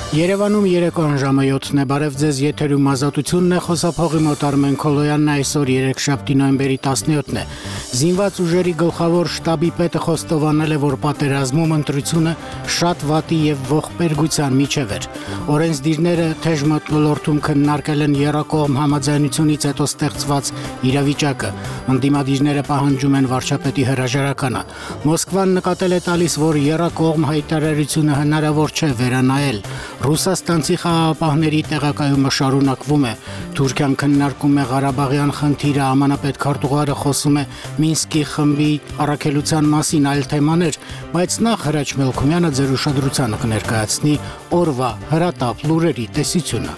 Երևանում երեկոյան ժամը 7-ն է, բարև ձեզ, եթերում ազատությունն է, խոսափողի մոտ Արմեն Քոլոյանն է, այսօր երեքշաբթի նոյեմբերի 17-ն է։ Զինված ուժերի գլխավոր շտաբի պետը խոստովանել է, որ պատերազմում ընտրությունը շատ վատի եւ ողբերգության միջև էր։ Օրենսդիրները թեժ մթնոլորտում քննարկել են եռակողմ համաձայնությունից հետո ստեղծված իրավիճակը։ Ընդդիմադիրները պահանջում են վարչապետի հրաժարականը։ Մոսկվան նկատել է տալիս, որ եռակողմ հայտարարությունը հնարավոր չէ վերանայել։ Ռուսաստանցի խաղաղապահների տեղակայումը շարունակվում է։ Թուրքիան քննարկում է Ղարաբաղյան խնդիրը, ԱՄՆ պետքարտուղարը խոսում է Մինսկի խմբի առաքելության մասին, այլ թեմաներ, բայց նախ Հրաչ Մելքումյանը ձեր ուշադրությանը կներկայացնի օրվա հրատապ լուրերի տեսությունը։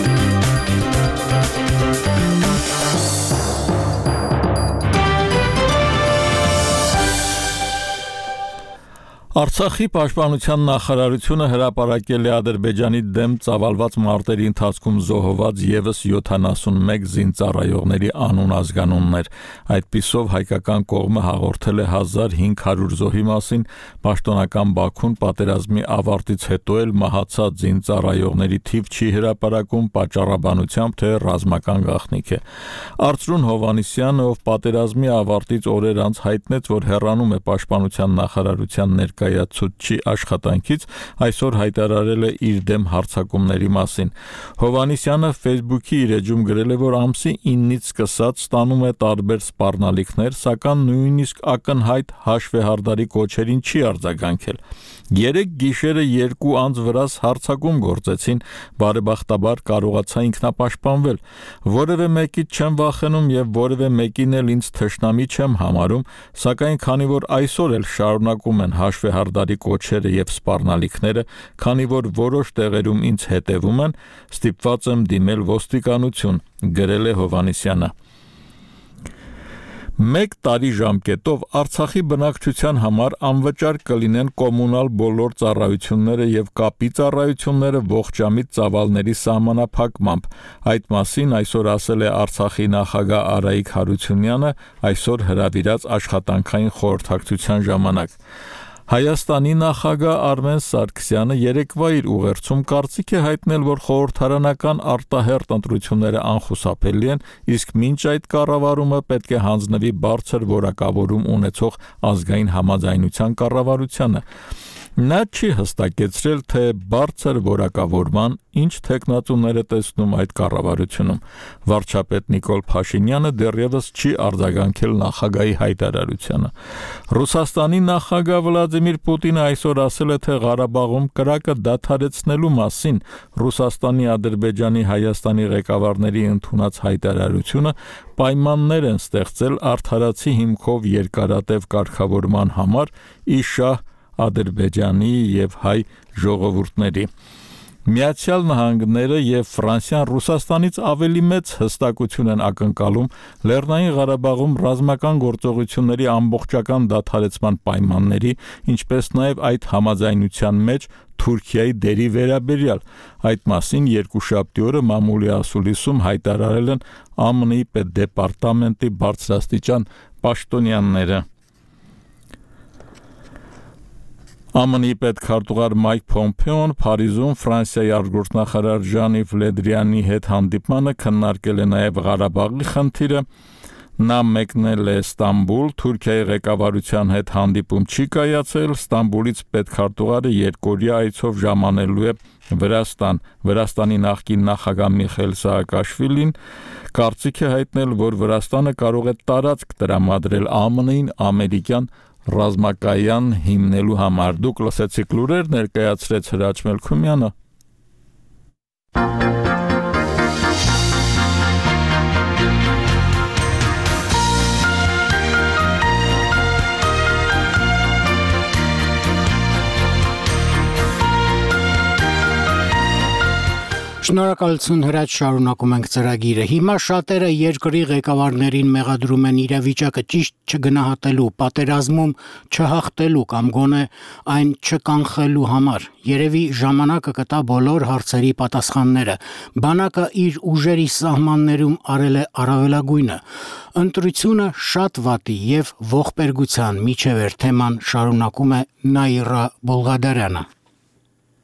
Արցախի պաշտպանության նախարարությունը հրապարակել է Ադրբեջանի դեմ ծավալված մարտերի ընթացքում զոհված ևս 71 զինծառայողների անուն-ազգանուններ։ Այդպիսով հայկական կողմը հաղորդել է 1500 զոհի մասին, պաշտոնական Բաքուն պատերազմի ավարտից հետո էլ մահացած զինծառայողների թիվ չի հրապարակում պատճառաբանությամբ, թե ռազմական գաղտնիք է։ Արծրուն Հովհաննիսյանը, ով պատերազմի ավարտից օրեր անց հայտնեց, որ հեռանում է պաշտպանության նախարարության ներկայացուցչի աշխատանքից, այսօր հայտարարել է իր դեմ հարձակումների մասին։ Հովհաննիսյանը Facebook-ի իր էջում գրել է, որ ամսի 9-ից սկսած ստանում է տարբեր սպառնալիքներ, սակայն նույնիսկ ակնհայտ հաշվեհարդարի կոչերին չի արձագանքել։ Երեք գիշերը 2 անձ վրաս հարձակում գործեցին, բարեբախտաբար կարողացա ինքնապաշտպանվել։ Որևէ մեկից չեմ վախենում եւ որևէ մեկին էլ ինձ թշնամի չեմ համարում, սակայն քանի որ այսօր էլ շարունակում են հաշվեհարդարի կոչերը եւ սպառնալիքները, քանի որ որոշ տեղերում ինձ հետևում են, ստիպված եմ դիմել ոստիկանություն, գրել է Հովհաննիսյանը։ 1 տարի ժամկետով Արցախի բնակչության համար անվճար կլինեն կոմունալ բոլոր ծառայությունները եւ կապի ծառայությունները ողջամիտ ծավալների սահմանափակմամբ։ Այդ մասին այսօր ասել է Արցախի նախագահ Արայիկ Հարությունյանը այսօր հրավիրած աշխատանքային խորհրդակցության ժամանակ։ Հայաստանի նախագահ Արմեն Սարգսյանը երեկվա իր ուղերձում կարծիք է հայտնել, որ խորհրդարանական արտահերթ ընտրությունները անխուսափելի են, իսկ մինչ այդ կառավարումը պետք է հանձնվի բարձր որակավորում ունեցող ազգային համաձայնության կառավարությանը։ Նա չի հստակեցրել, թե բարձր որակավորման ինչ թեկնածուներ է տեսնում այդ կառավարությունում։ Վարչապետ Նիկոլ Փաշինյանը դեռևս չի արձագանքել նախագահի հայտարարությանը։ Ռուսաստանի նախագահ Վլադիմիր Պուտինը այսօր ասել է, թե Ղարաբաղում կրակը դադարեցնելու մասին Ռուսաստանի, Ադրբեջանի, Հայաստանի ղեկավարների ընդունած հայտարարությունը պայմաններ են ստեղծել արդարացի հիմքով երկարատև կարգավորման համար ի շահ Ադրբեջանի եւ հայ ժողովուրդների։ Միացյալ Նահանգները եւ Ֆրանսիան Ռուսաստանից ավելի մեծ հստակություն են ակնկալում Լեռնային Ղարաբաղում ռազմական գործողությունների ամբողջական դադարեցման պայմանների, ինչպես նաեւ այդ համաձայնության մեջ Թուրքիայի դերի վերաբերյալ։ Այդ մասին երկուշաբթի օրը մամուլի ասուլիսում հայտարարել են ԱՄՆ-ի պետդեպարտամենտի բարձրաստիճան պաշտոնյաները։ ԱՄՆ-ի պետքարտուղար Մայք Փոմփեոն Փարիզում Ֆրանսիայի արտգործնախարար Ժան-Իվ Լե Դրիանի հետ հանդիպմանը քննարկել է նաև Ղարաբաղի խնդիրը։ Նա մեկնել է Ստամբուլ, Թուրքիայի ղեկավարության հետ հանդիպում չի կայացել, Ստամբուլից պետքարտուղարը երկօրյա այցով ժամանելու է Վրաստան։ Վրաստանի նախկին նախագահ Միխայիլ Սահակաշվիլին կարծիք է հայտնել, որ Վրաստանը կարող է տարածք տրամադրել ԱՄՆ-ին ամերիկյան ռազմակայան հիմնելու համար։ Դուք լսեցիք լուրեր, ներկայացրեց Հրաչ Մելքումյանը։ Շնորհակալություն Հրաչ, շարունակում ենք ծրագիրը։ Հիմա շատերը երկրի ղեկավարներին մեղադրում են իրավիճակը ճիշտ չգնահատելու, պատերազմում չհաղթելու կամ գոնե այն չկանխելու համար։ Երևի ժամանակը կտա բոլոր հարցերի պատասխանները։ Բանակը իր ուժերի սահմաններում արել է առավելագույնը։ Ընտրությունը շատ վատի եւ ողբերգության միջև էր թեման, շարունակում է Նաիրա Բոլղադարյանը։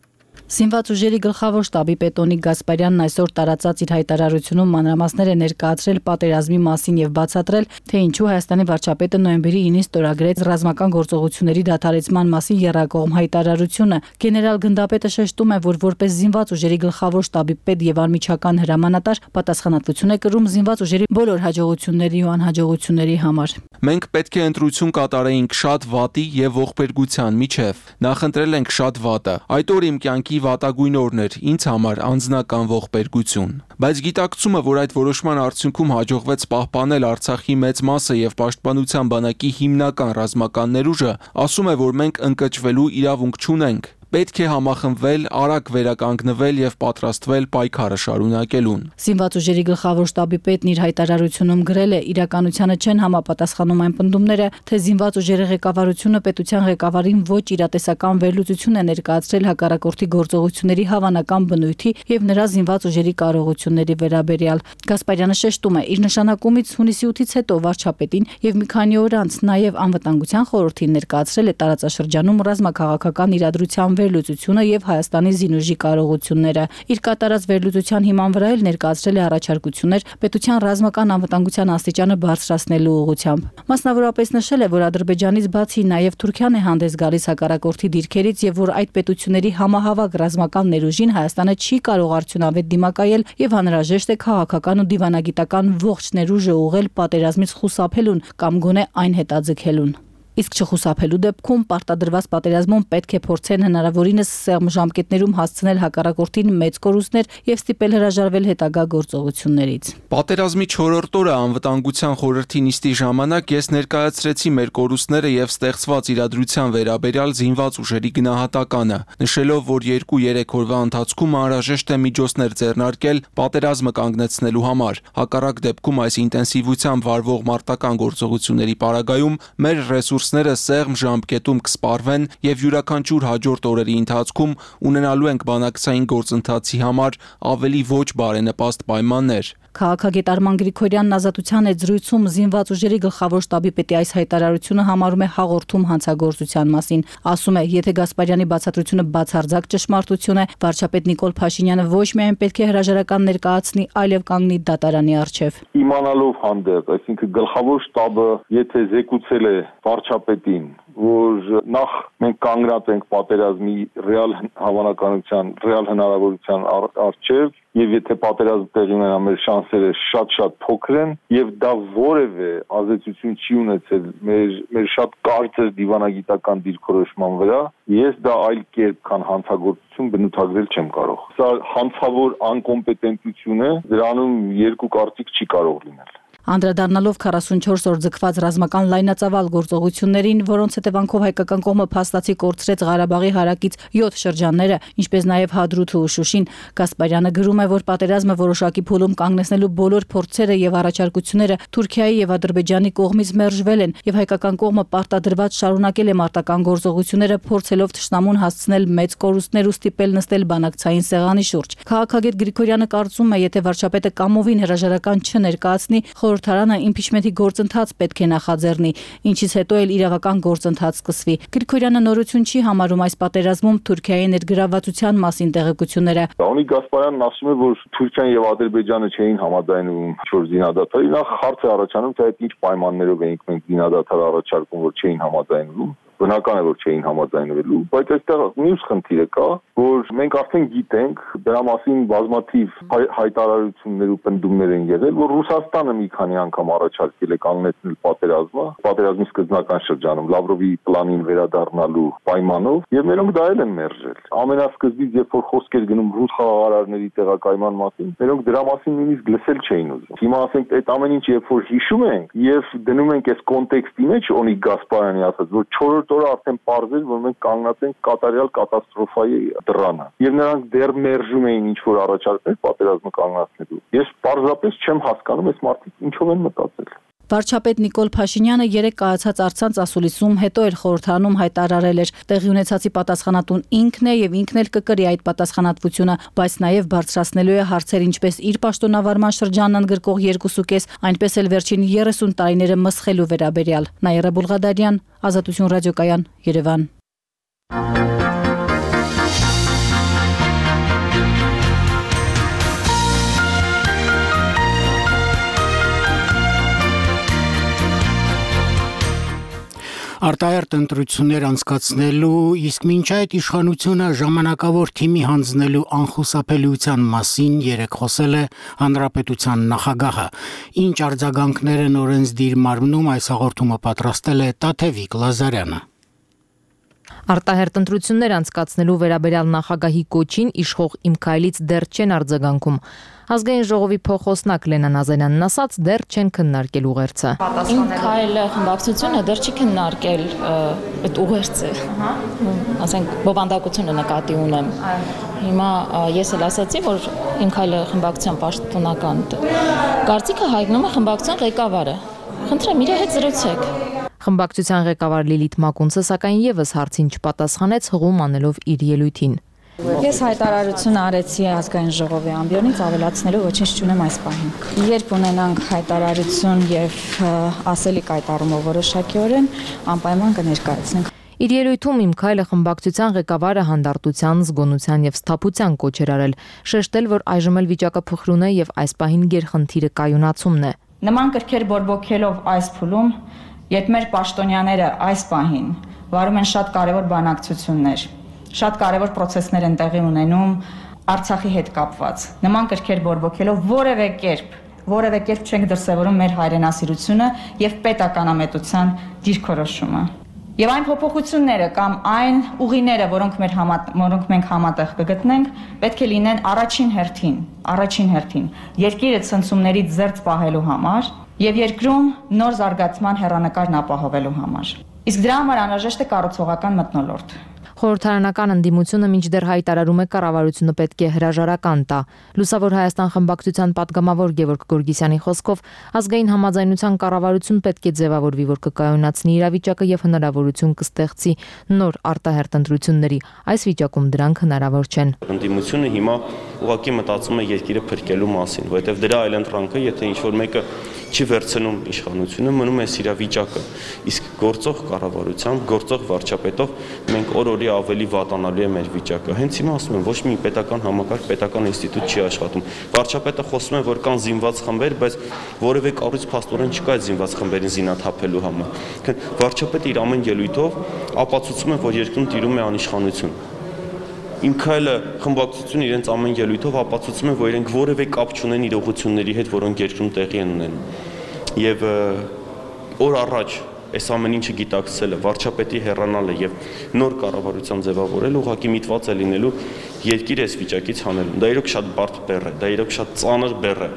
Զինված ուժերի գլխավոր շտաբի պետ Օնիկ Գասպարյանն այսօր տարածած իր հայտարարությունում մանրամասներ է ներկայացրել պատերազմի մասին եւ բացատրել, թե ինչու Հայաստանի վարչապետը նոյեմբերի 9-ին ստորագրեց ռազմական գործողությունների դադարեցման մասին եռակողմ հայտարարությունը։ Գեներալ գնդապետը շեշտում է, որ որպես զինված ուժերի գլխավոր շտաբի պետ եւ անմիջական հրամանատար պատասխանատվություն է կրում զինված ուժերի բոլոր հաջողությունների ու անհաջողությունների համար։ Մենք պետք է ընտրություն կատարեինք շատ վատի եւ ողբերգության միջև։ Նախընտրել ենք շատ վատը։ Այդ օր իմ կյանքի վատագույն օրն էր, ինձ համար անձնական ողբերգություն։ Բայց գիտակցումը, որ այդ որոշման արդյունքում հաջողվեց պահպանել Արցախի մեծ մասը եւ Պաշտպանության բանակի հիմնական ռազմական ներուժը, ասում է, որ մենք ընկճվելու իրավունք չունենք։ Պետք է համախմբվել, արագ վերականգնվել եւ պատրաստվել պայքարը շարունակելուն։ Զինված ուժերի գլխավոր շտաբի պետն իր հայտարարությունում գրել է. իրականությանը չեն համապատասխանում այն պնդումները, թե զինված ուժերի ղեկավարությունը պետության ղեկավարին ոչ իրատեսական վերլուծություն է ներկայացրել հակառակորդի գործողությունների հավանական բնույթի եւ նրա զինված ուժերի կարողությունների վերաբերյալ։ Գասպարյանը շեշտում է, իր նշանակումից հունիսի 8-ից հետո վարչապետին եւ մի քանի օր անց նաեւ անվտանգության խորհրդին ներկայացրել է տարածաշրջանում ռազմաքաղաքական իրադրության վերլուծությունը եւ Հայաստանի զինուժի կարողությունները։ Իր կատարած վերլուծության հիման վրա էլ ներկայացրել է առաջարկություններ պետության ռազմական անվտանգության աստիճանը բարձրացնելու ուղղությամբ։ Մասնավորապես նշել է, որ Ադրբեջանից բացի նաեւ Թուրքիան է հանդես գալիս հակառակորդի դիրքերից եւ որ այդ պետությունների համահավաք ռազմական ներուժին Հայաստանը չի կարող արդյունավետ դիմակայել եւ անհրաժեշտ է քաղաքական ու դիվանագիտական ողջ ներուժը ուղղել պատերազմից խուսափելուն կամ գոնե այն հետաձգելուն։ Իսկ չխուսափելու դեպքում պարտադրված պատերազմում պետք է փորձեն հնարավորինս սեղմ ժամկետներում հասցնել հակառակորդին մեծ կորուստներ եւ ստիպել հրաժարվել հետագա գործողություններից։ Պատերազմի 4-րդ օրը անվտանգության խորհրդի նիստի ժամանակ ես ներկայացրեցի մեր կորուստները եւ ստեղծված իրադրության վերաբերյալ զինված ուժերի գնահատականը, նշելով, որ 2-3 օրվա ընթացքում անհրաժեշտ է միջոցներ ձեռնարկել պատերազմը կանգնեցնելու համար։ Հակառակ դեպքում այս ինտենսիվությամբ վարվող մարտական գործողությունների պարագայում մեր ռեսուրսները սեղմ ժամկետում կսպառվեն եւ յուրաքանչյուր հաջորդ օրերի ընթացքում ունենալու ենք բանակցային գործընթացի համար ավելի ոչ բարենպաստ պայմաններ։ Քաղաքագետ Արման Գրիգորյանն Ազատության հետ զրույցում զինված ուժերի գլխավոր շտաբի պետի այս հայտարարությունը համարում է հաղորդում հանցագործության մասին։ Ասում է, եթե Գասպարյանի բացատրությունը բացարձակ ճշմարտություն է, վարչապետ Նիկոլ Փաշինյանը ոչ միայն պետք է հրաժարական ներկայացնի, այլև կանգնի դատարանի առջև։ Իմանալով հանդերձ, այսինքն գլխավոր շտաբը, եթե զեկուցել է վարչապետին, որ նախ մենք կանգնած ենք պատերազմի ռեալ հավանականության, ռեալ հնարավորության առջև, եւ եթե պատերազմ տեղի ունենա, մեր շանսերը շատ փոքր են եւ դա որևէ ազդեցություն չի ունեցել մեր շատ կարճ դիվանագիտական դիրքորոշման վրա, ես դա այլ կերպ քան հանցագործություն բնութագրել չեմ կարող։ Սա հանցավոր անկոմպետենտություն է, դրանում երկու կարծիք չի կարող լինել։ Անդրադառնալով 44 օր ձգված ռազմական լայնածավալ գործողություններին, որոնց հետևանքով հայկական կողմը փաստացի կորցրեց Ղարաբաղի հարակից 7 շրջանները, ինչպես նաև Հադրութը ու Շուշին, Գասպարյանը գրում է, որ պատերազմը որոշակի փուլում կանգնեցնելու բոլոր փորձերը եւ առաջարկությունները Թուրքիայի եւ Ադրբեջանի կողմից մերժվել են եւ հայկական կողմը պարտադրված շարունակել է մարտական գործողությունները, փորձելով թշնամուն հասցնել մեծ կորուստներ ու ստիպել նստել բանակցային սեղանի շուրջ։ Քաղաքագետ Գրիգորյանը կարծում է, եթե վարչապետը կամովին հրաժարական չներկայացնի, խորհրդարանը իմպիչմենտի գործընթաց պետք է նախաձեռնի, ինչից հետո էլ իրավական գործընթաց սկսվի։ Գրիգորյանը նորություն չի համարում այս պատերազմում Թուրքիայի ներգրավվածության մասին տեղեկությունները։ Օնիկ Գասպարյանն ասում է, որ Թուրքիան եւ Ադրբեջանը չէին համաձայնում չոր զինադադարի, նախ հարց է առաջանում, թե այդ ինչ պայմաններով էինք մենք զինադադար առաջարկում, որ չէին համաձայնվում։ Բնական է, որ չէին համաձայնվելու, բայց այստեղ մյուս խնդիրը կա, որ մենք արդեն գիտենք, դրա մասին բազմաթիվ հայտարարություններ ու պնդումներ են եղել, որ Ռուսաստանը մի քանի անգամ առաջարկել է կանգնեցնել պատերազմը, պատերազմի սկզբնական շրջանում Լավրովի պլանին վերադառնալու պայմանով, եւ մերոնք դա էլ են մերժել։ Ամենասկզբից, երբ որ խոսք էր գնում ռուս խաղաղարարների տեղակայման մասին, մերոնք դրա մասին նույնիսկ լսել չէին ուզում։ Հիմա ասենք այդ ամեն ինչ երբ որ հիշում ենք եւ դնում ենք այս կոնտեքստի մեջ, Օնիկ Գասպարյանի ասած, որ 4-րդ օրը արդեն պարզ էր, որ մենք կանգնած ենք կատարյալ կատաստրոֆայի դռանը։ Եվ նրանք դեռ մերժում էին ինչ-որ առաջարկներ պատերազմը կանգնեցնելու։ Ես պարզապես չեմ հասկանում, այս մարդիկ ինչով են մտածել։ Վարչապետ Նիկոլ Փաշինյանը երեկ կայացած առցանց ասուլիսում հետո էլ խորհրդարանում հայտարարել էր, տեղի ունեցածի պատասխանատուն ինքն է եւ ինքն էլ կկրի այդ պատասխանատվությունը, բայց նաեւ բարձրացնելու է հարցեր ինչպես իր պաշտոնավարման շրջանն ընդգրկող 2.5, այնպես էլ վերջին 30 տարիները մսխելու վերաբերյալ։ Նաիրա Բուլղադարյան, Ազատություն ռադիոկայան, Երևան։ Արտահերտ ընտրություններ անցկացնելու, իսկ մինչ այդ իշխանությունը ժամանակավոր թիմի հանձնելու անխուսափելիության մասին երեկ խոսել է Հանրապետության նախագահը։ Ինչ արձագանքներ են օրենսդիր մարմնում, այս հաղորդումը պատրաստել է Տաթևիկ Լազարյանը։ Արտահերտ ընտրություններ անցկացնելու վերաբերյալ նախագահի կոչին իշխող Իմ քայլից դեռ չեն արձագանքում։ Ազգային ժողովի փոխոսնակ Լենա Նազարյանն ասաց, դեռ չեն քննարկել ուղերձը։ Իմ քայլը խմբակցությունը դեռ չի քննարկել այդ ուղերձը։ Ասենք բովանդակությունը նկատի ունեմ։ Հիմա ես էլ ասացի, որ Իմ քայլը խմբակցության պաշտոնական կարծիքը հայտնում է խմբակցության ղեկավարը։ Խնդրեմ, իր հետ զրուցեք։ Խմբակցության ղեկավար Լիլիթ Մակունցը սակայն եւս հարցին չպատասխանեց, հղում անելով իր ելույթին։ Ես հայտարարություն արեցի ազգային ժողովի ամբիոնից, ավելացնելու ոչինչ չունեմ այս պահին։ Երբ ունենանք հայտարարություն եւ ասելիք այդ առումով որոշակիորեն, անպայման կներկայացնենք։ Իր ելույթում Իմ քայլը խմբակցության ղեկավարը հանդարտության, զգոնության եւ սթափության կոչ էր արել, շեշտել, որ այժմ էլ վիճակը փխրուն է եւ այս պահին գերխնդիրը կայունացումն է։ Նման կրքեր բորբոքելով այս փուլում, երբ մեր պաշտոնյաները այս պահին վարում են շատ կարևոր բանակցություններ, շատ կարևոր process-ներ են տեղի ունենում Արցախի հետ կապված։ Նման կրքեր բորբոքելով որևէ կերպ չենք դրսևորում մեր հայրենասիրությունը եւ պետականամետության դիրքորոշումը։ Եվ այն փոփոխությունները կամ այն ուղիները, որոնք մենք համատեղ կգտնենք, պետք է լինեն առաջին հերթին երկիրը ցնցումներից զերծ պահելու համար եւ երկրում նոր զարգացման հեռանկարն ապահովելու համար։ Իսկ դրա համար անհրաժեշտ է կառուցողական մթնոլորտ։ Խորհրդարանական ընդդիմությունը մինչդեռ հայտարարում է կառավարությունը պետք է հրաժարական տա։ Լուսավոր Հայաստան խմբակցության падգամավոր Գևորգ Գորգիսյանի խոսքով ազգային համաձայնության կառավարություն պետք է ձևավորվի, որ կկայունացնի իրավիճակը եւ հնարավորություն կստեղծի նոր արտահերտ ընտրությունների։ Այս վիճակում դրանք հնարավոր չեն։ Ընդդիմությունը հիմա ուղղակի մտածում է երկիրը փրկելու մասին, որովհետեւ դրա այլընտրանքը, եթե ինչ-որ մեկը չի վերցնում իշխանությունը, մնում է իրավիճակը, իսկ գործող կառավարությամբ, գործող վարչապետով մենք օր-օրի ավելի վատանալու է մեր վիճակը։ Հենց հիմա ասում եմ, ոչ մի պետական համակարգ, պետական ինստիտուտ չի աշխատում։ Վարչապետը խոսում է, որ կան զինված խմբեր, բայց որևէ կառույց փաստորեն չկա այդ զինված խմբերին զինաթափելու համար։ Վարչապետը իր ամեն ելույթով ապացուցում է, որ երկրում տիրում է անիշխանություն։ Իմ քայլը խմբակցությունը իրենց ամեն ելույթով ապացուցում է, որ իրենք որևէ կապ չունեն իրողությունների հետ, որոնք երկրում տեղի են ունենում։ Եվ օր առաջ այս ամեն ինչը գիտակցելը, վարչապետի հեռանալը եւ նոր կառավարության ձևավորելը ուղղակի միտված է լինելու երկիրը այս վիճակից հանելու։ Դա իրոք շատ բարդ բեռ է, դա իրոք շատ ծանր բեռ է,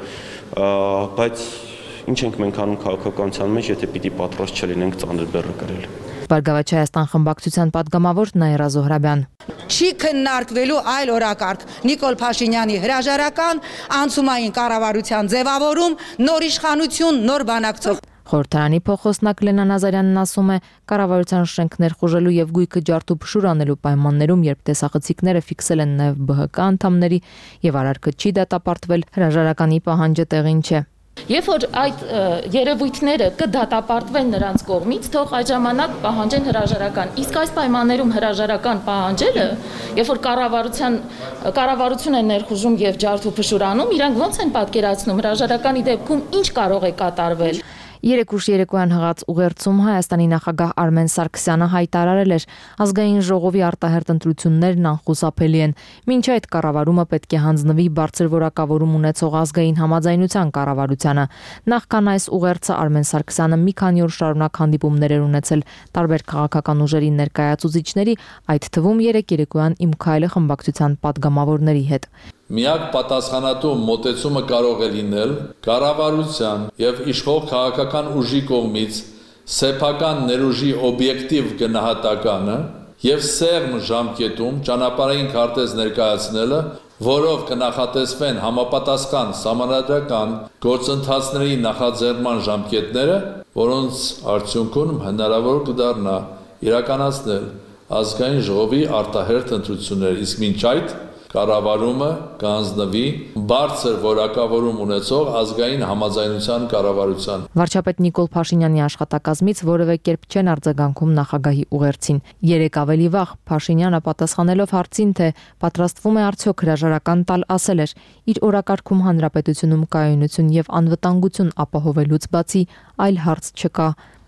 բայց ինչ ենք մենք անում քաղաքականության մեջ, եթե պիտի պատրաստ չլինենք ծանր բեռը կրել։ Բարգավաճ Հայաստան խմբակցության падգամավոր Նաիրա Զոհրաբյան։ Չի քննարկվելու այլ օրակարգ Նիկոլ Փաշինյանի հրաժարական, անցումային կառավարության ձևավորում, նոր իշխանություն, նոր բանակցող։ Խորհրդարանի փոխոսնակ Լենա Նազարյանն ասում է, կառավարության շենքներ խոժելու եւ գույքը ջարդու փշուր անելու պայմաններում, երբ տեսախցիկները ֆիքսել են նաեւ ԲՀԿ անդամների եւ արարքը չի դատապարտվել, հրաժարականի պահանջը տեղին չէ։ Երբ որ այդ երևույթները կդատապարտվեն նրանց կողմից, թող այդ ժամանակ պահանջեն հրաժարական։ Իսկ այս պայմաններում հրաժարական պահանջելը, երբ որ կառավարություն է ներխուժում եւ ջարդ ու փշուր անում, իրանք ո՞նց են պատկերացնում հրաժարականի դեպքում ինչ կարող է կատարվել։ Երեկ ուշ երեկոյան հղած ուղերձում Հայաստանի նախագահ Արմեն Սարգսյանը հայտարարել էր, ազգային ժողովի արտահերտ ընտրություններն անխուսափելի են։ Մինչ այդ կառավարումը պետք է հանձնվի բարձր որակավորում ունեցող ազգային համաձայնության կառավարությանը։ Նախքան այս ուղերձը Արմեն Սարգսյանը մի քանի օր շարունակ հանդիպումներ էր ունեցել տարբեր քաղաքական ուժերի ներկայացուցիչների, այդ թվում երեկ երեկոյան Իմ քայլը խմբակցության падգամավորների հետ։ Միակ պատասխանատու մոտեցումը կարող է լինել կառավարության եւ իշխող քաղաքական ուժի կողմից սեփական ներուժի օբյեկտիվ գնահատականը եւ սեղմ ժամկետում ճանապարհային քարտեզ ներկայացնելը, որով կնախատեսվեն համապատասխան սահմանադրական գործընթացների նախաձեռնման ժամկետները, որոնց արդյունքում հնարավոր կդառնա իրականացնել ազգային ժողովի արտահերթ ընտրություններ, իսկ մինչ այդ կառավարումը կանձնվի բարձր որակավորում ունեցող ազգային համաձայնության կառավարության։ Վարչապետ Նիկոլ Փաշինյանի աշխատակազմից որևէ կերպ չեն արձագանքում նախագահի ուղերձին։ Երեկ ավելի վաղ Փաշինյանը պատասխանելով հարցին, թե պատրաստվում է արդյոք հրաժարական տալ, ասել էր. իր օրակարգում հանրապետությունում կայունություն եւ անվտանգություն ապահովելուց բացի այլ հարց չկա։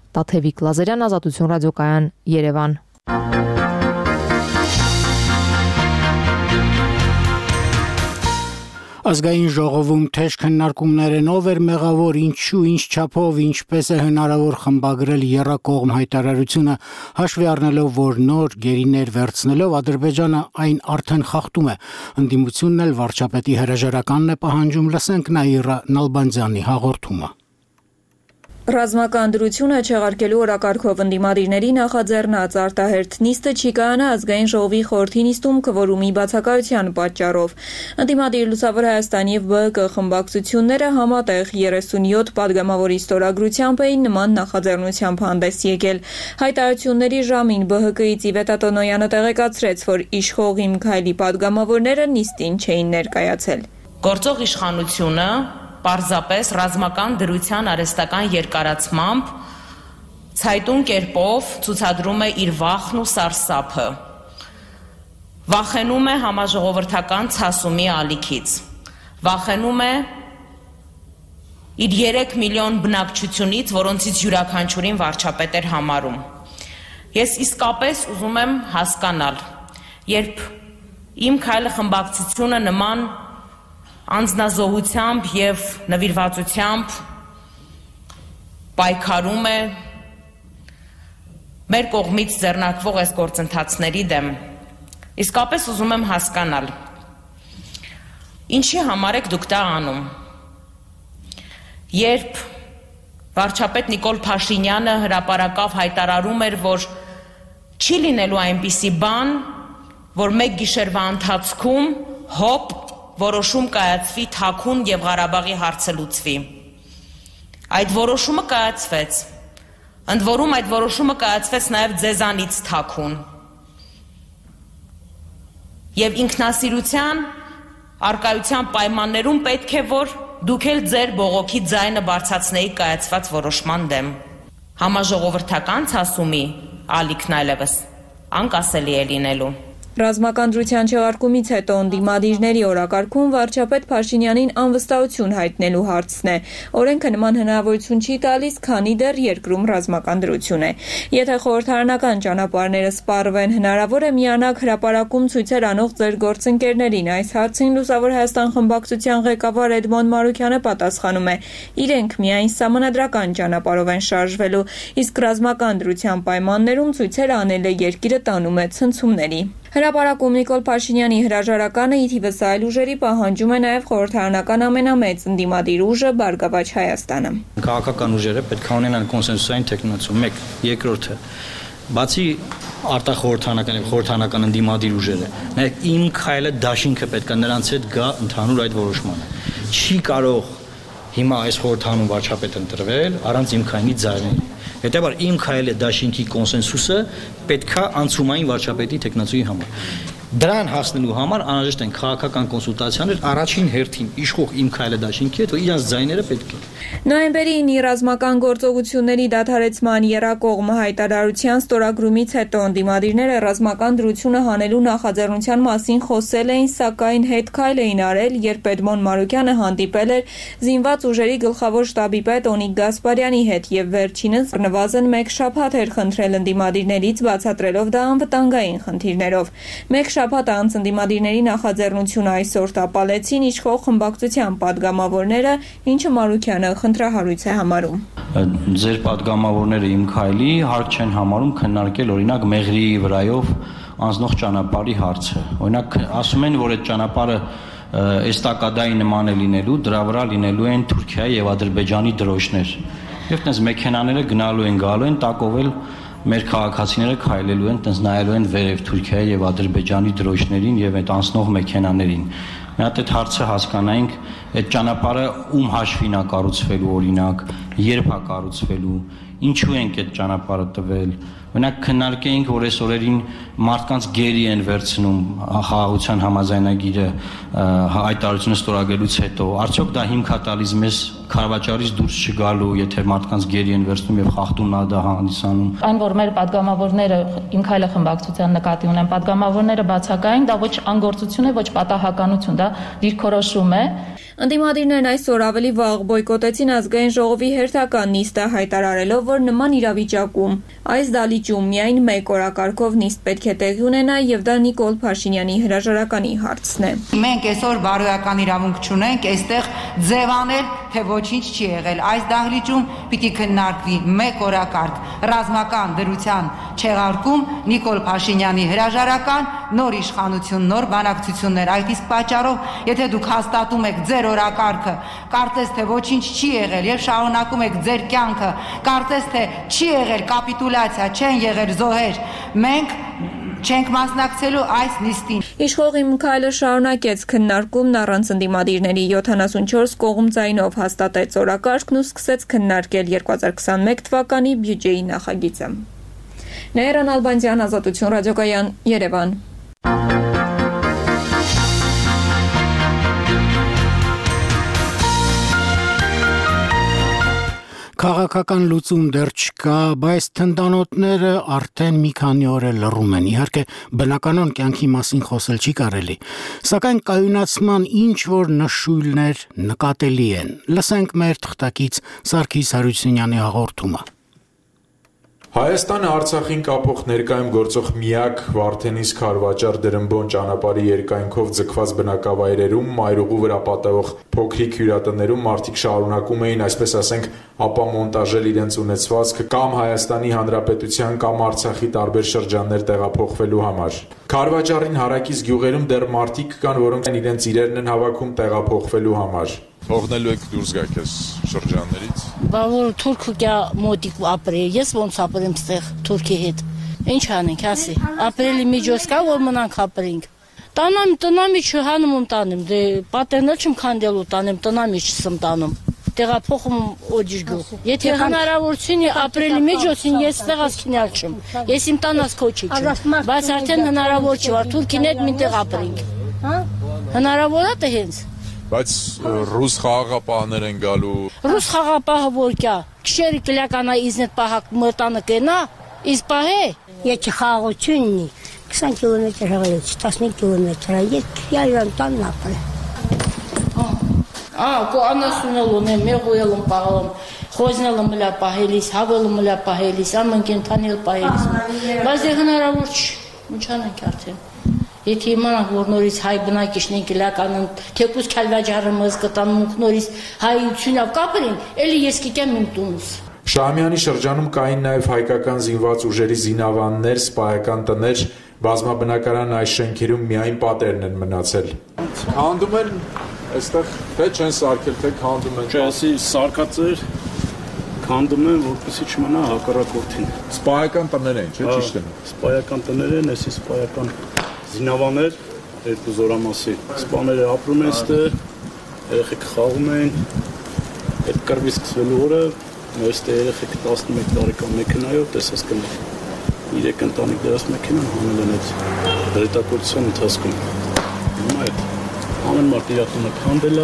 Տաթևիկ Լազարյան, Ազատություն ռադիոկայան, Երևան։ Ազգային ժողովում թեժ քննարկումներ են ով էր մեղավոր, ինչու, ինչ չափով, ինչպես է հնարավոր խմբագրել եռակողմ հայտարարությունը, հաշվի առնելով, որ նոր գերիներ վերցնելով Ադրբեջանը այն արդեն խախտում է։ Ընդդիմությունն էլ վարչապետի հրաժարականն է պահանջում, լսենք Նաիրա Նալբանդյանի հաղորդումը։ Ռազմական դրությունը չեղարկելու օրակարգով ընդդիմադիրների նախաձեռնած արտահերթ նիստը չի կայանա ազգային ժողովի խորհրդի նիստում քվորումի բացակայության պատճառով։ Ընդդիմադիր Լուսավոր Հայաստան եւ ԲՀԿ խմբակցությունները համատեղ 37 падգամավորի ստորագրությամբ էին նման նախաձեռնությամբ հանդես եկել։ Հայտարարությունների ժամին ԲՀԿ-ից Իվետա Տոնոյանը տեղեկացրեց, որ իշխող Իմ Քայլի падգամավորները նիստին չէին ներկայացել։ Գործող իշխանությունը պարզապես ռազմական դրության արհեստական երկարացմամբ ցայտուն կերպով ցուցադրում է իր վախն ու սարսափը։ Վախենում է համաժողովրդական ցասումի ալիքից։ Վախենում է իր 3 միլիոն բնակչությունից, որոնցից յուրաքանչյուրին վարչապետ էր համարում։ Ես իսկապես ուզում եմ հասկանալ, երբ Իմ Քայլը խմբակցությունը նման անձնազոհությամբ եւ նվիրվածությամբ պայքարում է մեր կողմից ձեռնարկվող այս գործընթացների դեմ, իսկապես ուզում եմ հասկանալ, ինչի համար եք դուք դա անում, երբ վարչապետ Նիկոլ Փաշինյանը հրապարակավ հայտարարում էր, որ չի լինելու այնպիսի բան, որ մեկ գիշերվա ընթացքում հոպ որոշում կայացվի Թաքուն եւ Ղարաբաղի հարցը լուծվի։ Այդ որոշումը կայացվեց։ Ընդ որում այդ որոշումը կայացվեց նաեւ ձեզանից Թաքուն։ Եվ ինքնասիրության արկայության պայմաններում պետք է որ դուք էլ ձեր բողոքի ձայնը բարձրացնեիք կայացված որոշման դեմ։ Համաժողովրդական ցասումի ալիքն այլևս անկասելի է լինելու։ Ռազմական դրության չեղարկումից հետո ընդդիմադիրների օրակարգում վարչապետ Փաշինյանին անվստահություն հայտնելու հարցն է։ Օրենքը նման հնարավորություն չի տալիս, քանի դեռ երկրում ռազմական դրություն է։ Եթե խորհրդարանական ճանապարհները սպառվեն, հնարավոր է միանալ հրապարակում ցույցեր անող ձեր գործընկերներին։ Այս հարցին Լուսավոր Հայաստան խմբակցության ղեկավար Էդմոն Մարուքյանը պատասխանում է. իրենք միայն սահմանադրական ճանապարհով են շարժվելու, իսկ ռազմական դրության պայմաններում ցույցեր անելը երկիրը տանում է ցնցումների։ Հրապարակում Նիկոլ Փաշինյանի հրաժարականը ի թիվս այլ ուժերի պահանջում է նաև խորհրդարանական ամենամեծ ընդդիմադիր ուժը Բարգավաճ Հայաստանը։ Քաղաքական ուժերը պետք է ունենան կոնսենսուսային տեխնացում։ 1. Երկրորդը բացի արտախորհրդարանական եւ խորհրդարանական ընդդիմադիր ուժերը, նաև Իմ Քայլը դաշինքը պետք է նրանց հետ գա ընդհանուր այդ որոշմանը։ Չի կարող հիմա այս խորհրդանում վարչապետ ընտրվել առանց Իմ Քայլի ձայների։ Հետևաբար Իմ Քայլի դաշինքի կոնսենսուսը պետքա անցումային վարչապետի տեխնացուի համար։ Դրան հասնելու համար անհրաժեշտ են քաղաքական կոնսուլտացիաներ առաջին հերթին իշխող Իմ Քայլի դաշինքի հետ, որ իրանց ձայները պետք է։ Նոյեմբերի 9-ի ռազմական գործողությունների դադարեցման եռակողմ հայտարարության ստորագրումից հետո ընդդիմադիրները ռազմական դրությունը հանելու նախաձեռնության մասին խոսել էին, սակայն հետ քայլ էին արել, երբ Էդմոն Մարուքյանը հանդիպել էր զինված ուժերի գլխավոր շտաբի պետ Օնիկ Գասպարյանի հետ եւ վերջինս նվազն 1 շաբաթ էր խնդրել ընդդիմադիրներից, բացատրելով դա անվտանգային խնդիրներով։ 1 շաբաթ անց ընդդիմադիրների նախաձեռնությունը այսօր տապալեցին իշխող խմբակցության падգամավորները, ինչը Մարուքյանը խնդրահարույց է համարում։ Ձեր падգամավորները Իմ Քայլի հարկ չեն համարում քննարկել օրինակ Մեղրիի վրայով անցնող ճանապարհի հարցը։ Օրինակ ասում են, որ այդ ճանապարհը էստակադայի նման է լինելու, դրա վրա լինելու են Թուրքիայի եւ Ադրբեջանի դրոշներ։ Եվ այդպես մեքենաները գնալու են, գալու են, տակովել մեր քաղաքացիները քայլելու են, տենց նայելու են վերև Թուրքիայի եւ Ադրբեջանի դրոշներին եւ այդ անցնող մեքենաներին։ Մի հատ այդ հարցը հասկանայինք, այդ ճանապարհը ում հաշվին է կառուցվելու օրինակ, երբ է կառուցվելու, ինչու ենք այդ ճանապարհը տվել, Օրինակ քննարկեինք, որ այս օրերին մարդկանց գերի են վերցնում խաղաղության համաձայնագիրը հայտարարությունը ստորագրելուց հետո, արդյոք դա հիմք է տալիս մեզ քարվաճարից դուրս չգալու, եթե մարդկանց գերի են վերցնում եւ խախտումն է դա հանդիսանում։ Այն որ մեր падգամավորները Իմ քայլը խմբակցության նկատի ունեն, падգամավորները բացակայեն, դա ոչ անգործություն է, ոչ պատահականություն, դա դիրքորոշում է։ Ընդդիմադիրներն այսօր ավելի վաղ բոյկոտեցին ազգային ժողովի հերթական նիստը հայտարարելով, որ նման իրավիճակում այս դալիճում միայն մեկ օրակարգով նիստ պետք է տեղի ունենա եւ դա Նիկոլ Փաշինյանի հրաժարականի հարցն է։ Մենք այսօր բարոյական իրավունք չունենք այստեղ ձևանել, թե ոչինչ չի եղել։ Այս դահլիճում պիտի քննարկվի մեկ օրակարգ ռազմական դրության չեղարկում, Նիկոլ Փաշինյանի հրաժարական, նոր իշխանություն, նոր բանակցություններ։ Այդ իսկ պատճառով, եթե դուք հաստատում եք ձեր օրակարգը, կարծես թե ոչինչ չի եղել եւ շարունակում եք ձեր կյանքը, կարծես թե չի եղել կապիտուլյացիա, չեն եղել զոհեր, մենք չենք մասնակցելու այս նիստին։ Իշխող Իմ քայլը շարունակեց քննարկումն առանց ընդդիմադիրների 74 կողմ ձայնով հաստատեց օրակարգն ու սկսեց քննարկել 2021 թվականի բյուջեի նախագիծը։ Նեյրան Ալբանդյան, Ազատություն ռադիոկայան, Երևան։ Քաղաքական լուծում դեռ չկա, բայց թնդանոթները արդեն մի քանի օր է լռում են։ Իհարկե, բնականon կյանքի մասին խոսել չի կարելի, սակայն կայունացման ինչ որ նշույլներ նկատելի են։ Լսենք մեր թղթակից Սարգիս Հարությունյանի հաղորդումը։ Հայաստանը Արցախին կապող ներկայում գործող միակ Վարդենիս Քարվաճար Դրմբոն ճանապարհի երկայնքով ձգված բնակավայրերում մայրուղու վրա պատահող փոքրիկ հյուրատներում մարդիկ շարունակում էին, այսպես ասենք, ապամոնտաժել իրենց ունեցվածքը կամ Հայաստանի Հանրապետության կամ Արցախի տարբեր շրջաններ տեղափոխվելու համար։ Քարվաճարին հարակից գյուղերում դեռ մարդիկ կան, որոնք իրենց իրերն են հավաքում տեղափոխվելու համար։ Թողնելու եք դուրս գաք այս շրջաններից։ Բա որ թուրքը կա մոտիկ ապրի, ես ոնց ապրեմ ստեղ թուրքի հետ։ Ինչ անենք, ասի։ Ապրելի միջոց կա, որ մնանք ապրենք։ Տնամի չհանում տանեմ, դե պատերն չեմ քանդելու տանեմ, տնամի չսեմ տանում։ Տեղափոխում օջիշ գյուղ։ Եթե հնարավորություն է ապրելի միջոցին, ես ստեղ ասքինյալ չեմ։ Ես իմ տանած քոչի չեմ։ Բայց արդեն հնարավոր չի, որ թուրքին հետ մինտեղ ապրենք։ Հա։ Հնարավոր է դա հենց։ Բայց ռուս խաղաղապահներ են գալու։ Ռուս խաղաղապահը որ կա, քշերի կլականա իզնետ պահակ մտանը կենա, իզ պահե։ Եթե խաղաղություն ունի, 20 կիլոմետր հղելից, 15 կիլոմետր, я տանն ապրել։ Կո անասունել ունեմ, մեղուել եմ պահել, խոզնել եմ լա պահելիս, հավել եմ լա պահելիս, ամեն կենթանել պահելիս։ Բայց դե հնարավոր չի, ինչ անենք արդեն։ Եթե իմանանք, որ նորից հայ բնակիչներին կլականն, թեկուզ Քալվաճարը մզ կտանունք նորից հայությունով կապրին, էլի ես կիկեմ իմ տունս։ Շահամյանի շրջանում կային նաև հայկական զինված ուժերի զինավաններ, սպայական տներ, բազմաբնակարան այս շենքերում միայն պատերն են մնացել։ Քանդում են այստեղ, թե չեն սարքել, թե քանդում են։ Չէ, ասի սարկած էր, քանդում են, որպեսզի չմնա հակառակորդին։ Սպայական տներ են, չէ՞, ճիշտ է։ Սպայական տներ են, այսի սպայական զինավաներ, երկու զորամասի սպաները ապրում են այստեղ, երեխեք խաղում են, այդ կռվի սկսվելու օրը այստեղ երեխեք 11 տարեկան մեքենայով տեսած կնա 3 ընտանիք դրած մեքենան հանել են այդ դրետակոծության ընթացքում։ Հիմա այդ ամեն մարդ իր տունը քանդել է,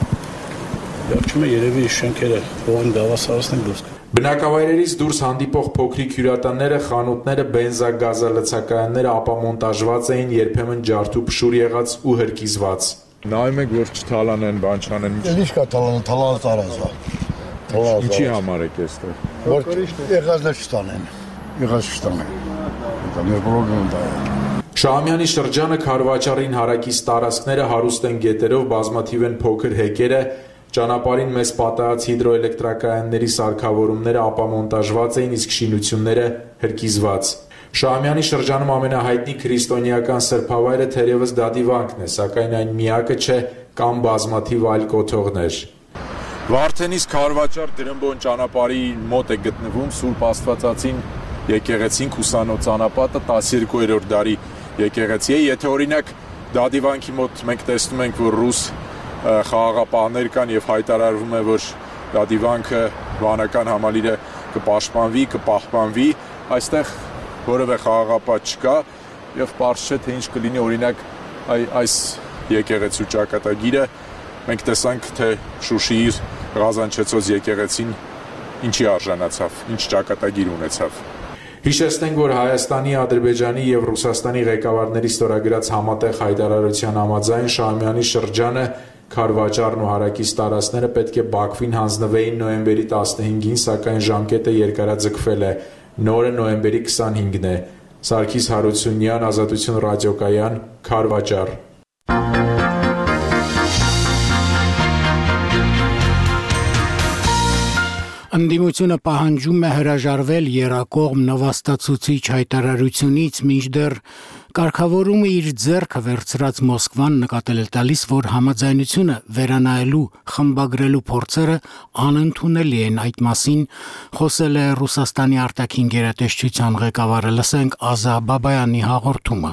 վերջում է երևի շենքերը հողին գավասարացնեն դուրս։ Բնակավայրերից դուրս հանդիպող փոքրիկ հյուրատանները, խանութները, բենզագազալցակայանները ապամոնտաժված էին, երբեմն ջարդու փշուր եղած ու հրկիզված։ Նայում եք, որ չթալանեն, բան չանեն։ Ինչ կա թալանը տարազա։ Ինչի համար եք այստեղ։ Որ եղածներ չտանեն։ Եղած չտանեն։ Դա նորմալն է։ Շահամյանի շրջանը Քարվաճարին հարակից տարածքները հարուստ են գետերով, բազմաթիվ են փոքր հեկերը, ճանապարհին մեծ պատահած հիդրոէլեկտրակայանների սարքավորումները ապամոնտաժված էին, իսկ շինությունները հրկիզված։ Շահամյանի շրջանում ամենահայտնի քրիստոնեական սրբավայրը թերևս Դադիվանքն է, սակայն այն միակը չէ, կան բազմաթիվ այլ կոթողներ։ Վարդենիս Քարվաճար Դրմբոն ճանապարհի մոտ է գտնվում Սուրբ Աստվածածին եկեղեցին Քուսանոց անապատը 12-րդ դարի եկեղեցի է։ Եթե օրինակ Դադիվանքի մոտ մենք տեսնում ենք, որ ռուս խաղաղապահներ կան եւ հայտարարվում է, որ Դադիվանքը վանական համալիրը կպաշտպանվի, կպահպանվի, այստեղ որևէ խաղաղապատ չկա եւ բարձ չէ թե ինչ կլինի օրինակ այս եկեղեցու ճակատագիրը մենք տեսանք թե Շուշիի Ղազանչեցոց եկեղեցին ինչի արժանացավ, ինչ ճակատագիր ունեցավ։ Հիշեցնենք, որ Հայաստանի, Ադրբեջանի եւ Ռուսաստանի ղեկավարների ստորագրած համատեղ հայտարարության համաձայն Շահումյանի շրջանը Քարվաճառն ու հարակից տարածքները պետք է Բաքվին հանձնվեին նոյեմբերի 15-ին, սակայն ժամկետը երկարաձգվել է։ Նորը նոյեմբերի 25-ն է։ Սարգիս Հարությունյան, Ազատություն ռադիոկայան, Քարվաճառ։ Ընդդիմությունը պահանջում է հրաժարվել եռակողմ նվաստացուցիչ հայտարարությունից, մինչդեռ կարգավորումը իր ձեռքը վերցրած Մոսկվան նկատել է տալիս, որ համաձայնությունը վերանայելու խմբագրելու փորձերը անընդունելի են։ Այդ մասին խոսել է Ռուսաստանի արտաքին գերատեսչության ղեկավարը։ Լսենք Ազա Բաբայանի հաղորդումը։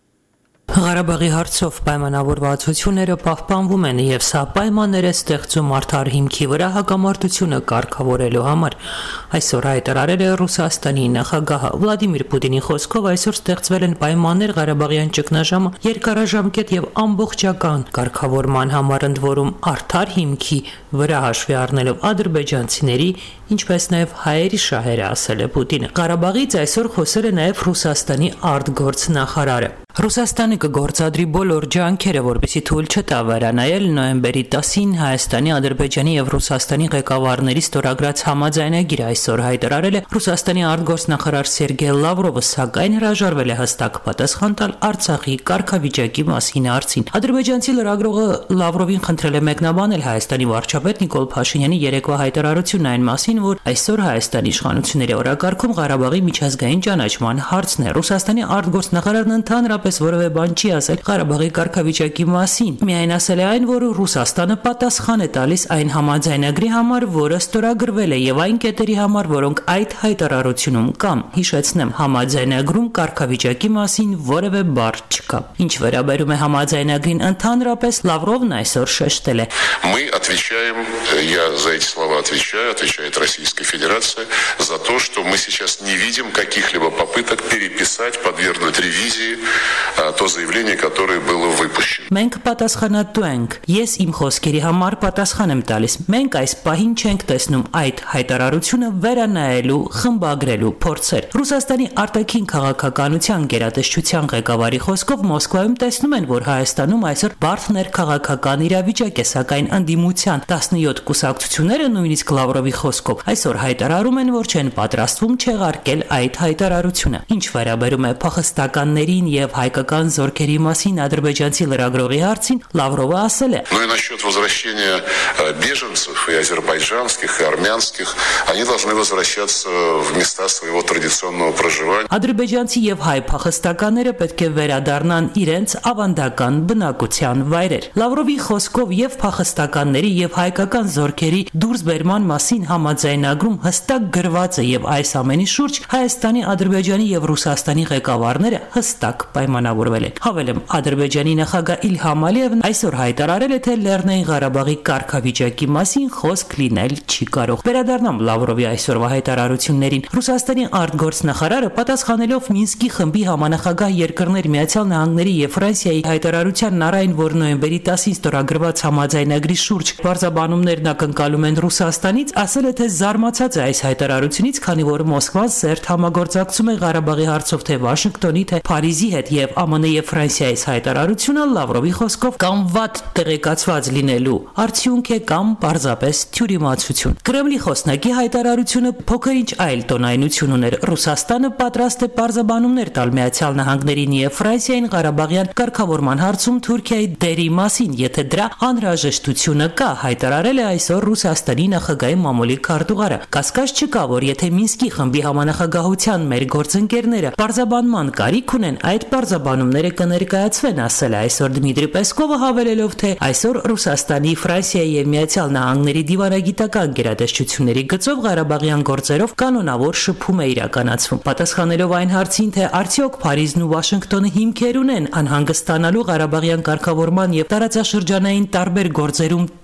Ղարաբաղի հարցով պայմանավորվածությունները պահպանվում են եւ սա պայմաններ է ստեղծում արդար հիմքի վրա հակամարտությունը կարգավորելու համար։ Այսօր հայտարարել է Ռուսաստանի նախագահը Վլադիմիր Պուտինի խոսքով այսօր ստեղծվել են պայմաններ Ղարաբաղյան ճգնաժամը երկարաժամկետ եւ ամբողջական կարգավորման համար, ընդ որում արդար հիմքի վրա հաշվի առնելով ադրբեջանցիների, ինչպես նաեւ հայերի շահերը, ասել է Պուտինը։ Ղարաբաղից այսօր խոսել է նաեւ Ռուսաստանի արտգործնախարարը։ Ռուսաստանը կգործադրի բոլոր ջանքերը, որպեսզի թույլ չտա վերանայել նոյեմբերի 10-ին Հայաստանի, Ադրբեջանի եւ Ռուսաստանի ղեկավարների ստորագրած համաձայնագիրը, այսօր հայտարարել է Ռուսաստանի արտգործնախարար Սերգեյ Լավրովը, սակայն հրաժարվել է հստակ պատասխան տալ Արցախի կարգավիճակի մասին հարցին։ Ադրբեջանցի լրագրողը Լավրովին խնդրել է մեկնաբանել Հայաստանի վարչապետ Նիկոլ Փաշինյանի երեկվա հայտարարությունն այն մասին, որ այսօր Հայաստանի իշխանությունների օրակարգում Ղարաբաղի միջազգային ճանաչման հարցն է։ Ռուսաստանի արտգործնախարարն ընդհանրապես որևէ բան չի ասել Ղարաբաղի կարգավիճակի մասին։ Միայն ասել է այն, որ Ռուսաստանը պատասխան է տալիս այն համաձայնագրի համար, որը ստորագրվել է, եւ այն կետերի համար, որոնք այդ հայտարարությունում կան։ Հիշեցնեմ, համաձայնագրում կարգավիճակի մասին որևէ բառ չկա։ Ինչ վերաբերում է համաձայնագրին ընդհանրապես, Լավրովն այսօր շեշտել է. Мы отвечаем, я за эти слова отвечаю, отвечает Российская Федерация, за то, что мы сейчас не видим каких-либо попыток переписать, подвергнуть ревизии то заявление, которое было выпущено. Մենք պատասխանատու ենք։ Ես իմ խոսքերի համար պատասխան եմ տալիս։ Մենք այս պահին չենք տեսնում այդ հայտարարությունը վերանայելու, խմբագրելու փորձեր։ Ռուսաստանի արտաքին քաղաքականության գերատեսչության ղեկավարի խոսքով Մոսկվայում տեսնում են, որ Հայաստանում այսօր բարդ ներքաղաքական իրավիճակ է, սակայն ընդդիմության 17 կուսակցությունները, նույնիսկ Լավրովի խոսքով, այսօր հայտարարում են, որ չեն պատրաստվում չեղարկել այդ հայտարարությունը։ Ինչ վերաբերում է փախստականներին եւ հայկական զորքերի մասին ադրբեջանցի լրագրողի հարցին, Լավրովը ասել է. Ну и насчет возвращения беженцев и азербайджанских, и армянских, они должны возвращаться в места своего традиционного проживания. Ադրբեջանցի եւ հայ փախստականները պետք է վերադառնան իրենց ավանդական բնակության վայրեր։ Լավրովի խոսքով եւ փախստականների եւ հայկական զորքերի դուրսբերման մասին համաձայնագրում հստակ գրված է եւ այս ամենի շուրջ Հայաստանի, Ադրբեջանի եւ Ռուսաստանի ղեկավարները հստակ պայմանավորվել են։ Հավելեմ, Ադրբեջանի նախագահ Իլհամ Ալիևն այսօր հայտարարել է, թե Լեռնային Ղարաբաղի կարգավիճակի մասին խոսք լինել չի կարող։ Վերադառնամ Լավրովի այսօրվա հայտարարություններին։ Ռուսաստանի արտգործնախարարը պատասխանելով Մինսկի խմբի համանախագահ երկրներ Միացյալ Նահանգների եւ Ֆրանսիայի հայտարարությանն առայն, որ նոյեմբերի 10-ին ստորագրված համաձայնագրի շուրջ բարձաբանումներն ակնկալում են Ռուսաստանից, ասել է, թե զարմացած է այս հայտարարությունից, քանի որ Մոսկվան սերտ համագործակցում է Ղարաբաղի հարցով թե Վաշինգտոնի, թե Փարիզի հետ եւ ԱՄՆ եւ Ֆրանսիայի հայտարարությունը Լավրովի խոսքով կամ վատ տեղեկացված լինելու արդյունք է կամ պարզապես թյուրիմացություն։ Կրեմլի խոսնակի հայտարարությունը փոքր-ինչ այլ տոնայնություն ուներ։ Ռուսաստանը պատրաստ է պարզաբանումներ տալ Միացյալ Նահանգներին եւ Ֆրանսիային Ղարաբաղյան կարգավորման հարցում Թուրքիայի դերի մասին, եթե դրա անհրաժեշտությունը կա, հայտարարել է այսօր Ռուսաստանի նախագահի մամուլի քարտուղարը։ Կասկած չկա, որ եթե Մինսկի խմբի համանախագահության մեր գործընկերները պարզաբանման կարիք ունեն, այդ պարզաբանումները կներկայացվեն, ասել է այսօր Դմիտրի Պեսկովը, հավելելով, թե այսօր Ռուսաստանի, Ֆրանսիայի եւ Միացյալ Նահանգների դիվանագիտական գերատեսչությունների գծով Ղարաբաղյան գործերով կանոնավոր շփում է իրականացվում։ Պատասխանելով այն հարցին, թե արդյոք Փարիզն ու Վաշինգտոնը հիմքեր ունեն անհանգստանալու Ղարաբաղյան կարգավորման եւ տարածաշրջանային տարբեր գործերում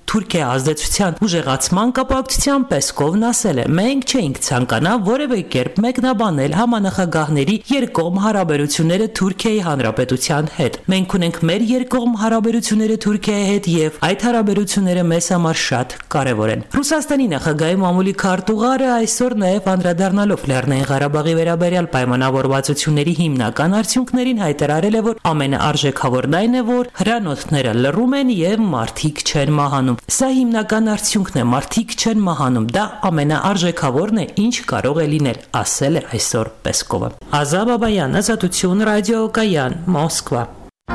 Թուրքիայի ազդեցության ուժեղացման կապակցությամբ Պեսկովն ասել է. «Մենք չենք ցանկանա որևէ կերպ մեկնաբանել համանախագահների երկկողմ հարաբերությունները Թուրքիայի Հանրապետության հետ։ Մենք ունենք մեր երկկողմ հարաբերությունները Թուրքիայի հետ եւ այդ հարաբերությունները մեզ համար շատ կարեւոր են»։ Ռուսաստանի նախագահի մամուլի քարտուղարը այսօր նաեւ անդրադառնալով Լեռնային Ղարաբաղի վերաբերյալ պայմանավորվածությունների հիմնական արդյունքներին հայտարարել է, որ ամենաարժեքավորն այն է, որ հրանոթները լռում են եւ մարդիկ չեն մահանում։ Սա հիմնական արդյունքն է, մարդիկ չեն մահանում, դա ամենաարժեքավորն է, ինչ կարող է լինել, ասել է այսօր Պեսկովը։ Ազա Բաբայան, Ազատություն, ռադիոկայան, Մոսկվա։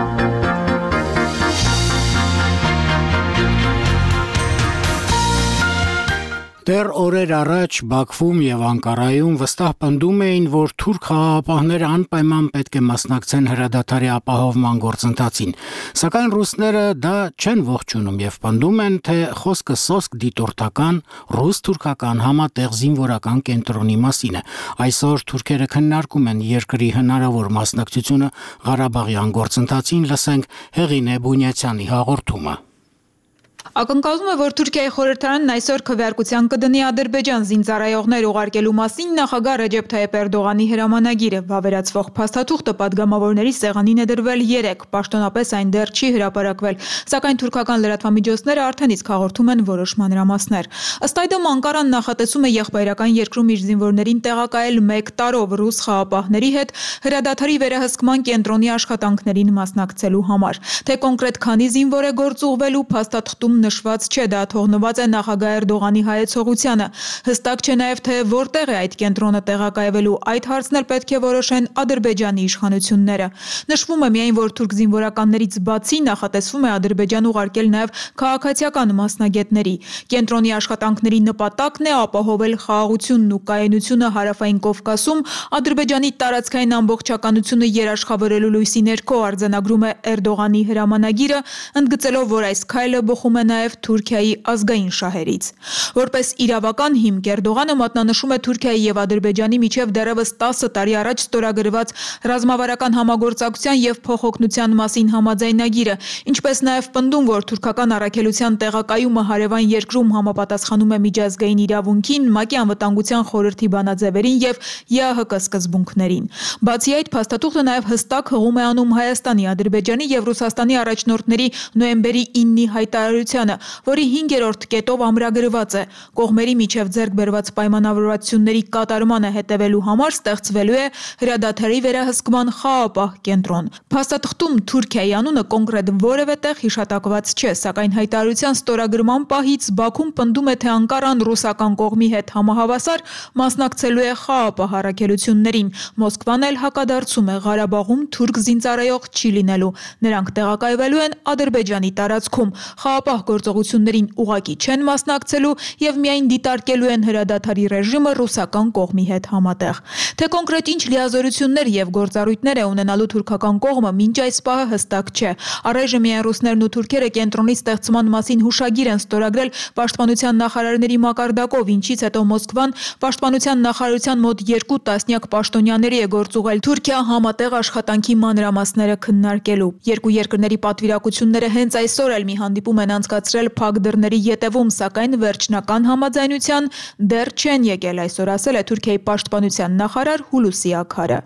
Դեռ օրեր առաջ Բաքվում եւ Անկարայում վստահ պնդում էին, որ թուրք խաղաղապահները անպայման պետք է մասնակցեն հրադադարի ապահովման գործընթացին, սակայն ռուսները դա չեն ողջունում եւ պնդում են, թե խոսքը սոսկ դիտորդական ռուս-թուրքական համատեղ զինվորական կենտրոնի մասին է։ Այսօր թուրքերը քննարկում են երկրի հնարավոր մասնակցությունը Ղարաբաղյան գործընթացին, լսենք Հեղինե Բունյացյանի հաղորդումը։ Ակնկալվում է, որ Թուրքիայի խորհրդարանն այսօր քվեարկության կդնի Ադրբեջան զինծառայողներ ուղարկելու մասին նախագահ Ռեջեփ Թայիփ Էրդողանի հրամանագիրը։ Վավերացվող փաստաթուղթը падգամավորների սեղանին է դրվել 3, պաշտոնապես այն դեռ չի հրապարակվել, սակայն թուրքական լրատվամիջոցները արդեն իսկ հաղորդում են որոշ մանրամասներ։ Ըստ այդմ Անկարան նախատեսում է եղբայրական երկրում իր զինվորներին տեղակայել 1 տարով ռուս խաղապահների հետ հրադադարի վերահսկման կենտրոնի աշխատանքներին մասնակցելու համար։ Թե կոնկրետ քանի զինվոր է գործուղվելու, փաստաթղթում նշված չէ, դա թողնված է նախագահ Էրդողանի հայեցողությանը։ Հստակ չէ նաև, թե որտեղ է այդ կենտրոնը տեղակայվելու, այդ հարցն էլ պետք է որոշեն Ադրբեջանի իշխանությունները։ Նշվում է միայն, որ թուրք զինվորականներից բացի նախատեսվում է Ադրբեջան ուղարկել նաև քաղաքացիական մասնագետների։ Կենտրոնի աշխատանքների նպատակն է ապահովել խաղաղությունն ու կայունությունը Հարավային Կովկասում, Ադրբեջանի տարածքային ամբողջականությունը երաշխավորելու լույսի ներքո, արձանագրում է Էրդողանի հրամանագիրը, ընդգծելով, որ այս քայլը բխում է նաև Թուրքիայի ազգային շահերից։ Որպես իրավական հիմք Էրդողանը մատնանշում է Թուրքիայի եւ Ադրբեջանի միջև դեռևս 10 տարի առաջ ստորագրված ռազմավարական համագործակցության եւ փոխօգնության մասին համաձայնագիրը, ինչպես նաև պնդում, որ թուրքական առաքելության տեղակայումը հարևան երկրում համապատասխանում է միջազգային իրավունքին, ՄԱԿ-ի անվտանգության խորհրդի բանաձևերին եւ ԵԱՀԿ սկզբունքներին։ Բացի այդ, փաստաթուղթը նաև հստակ հղում է անում Հայաստանի, Ադրբեջանի եւ Ռուսաստանի առաջնորդների նոյեմբերի 9-ի հայտարարությանը, որի 5-րդ կետով ամրագրված է. կողմերի միջև ձեռք բերված պայմանավորվածությունների կատարմանը հետևելու համար ստեղծվելու է հրադադարի վերահսկման խաղաղապահ կենտրոն։ Փաստաթղթում Թուրքիայի անունը կոնկրետ որևէ տեղ հիշատակված չէ, սակայն հայտարարության ստորագրման պահից Բաքուն պնդում է, թե Անկարան ռուսական կողմի հետ համահավասար մասնակցելու է խաղաղապահ առաքելություններին։ Մոսկվան էլ հակադարձում է Ղարաբաղում թուրք զինծառայող չի լինելու, նրանք տեղակայվելու են Ադրբեջանի տարածքում, խաղաղապահ գործողություններին ուղղակի չեն մասնակցելու եւ միայն դիտարկելու են հրադադարի ռեժիմը ռուսական կողմի հետ համատեղ։ Թե կոնկրետ ինչ լիազորություններ եւ գործառույթներ է ունենալու թուրքական կողմը մինչ այս պահը հստակ չէ։ Առայժմ միայն ռուսներն ու թուրքերը կենտրոնի ստեղծման մասին հուշագիր են ստորագրել պաշտպանության նախարարների մակարդակով, ինչից հետո Մոսկվան պաշտպանության նախարարության մոտ 2 տասնյակ պաշտոնյաների է գործուղել Թուրքիա համատեղ աշխատանքի մանրամասները քննարկելու։ Երկու երկրների պատվիրակությունները հենց այսօր էլ մի հանդիպում են անցկացրել փակ դռների ետևում, սակայն վերջնական համաձայնության դեռ չեն եկել, այսօր ասել է Թուրքիայի պաշտպանության նախարար Հուլուսի Աքարը։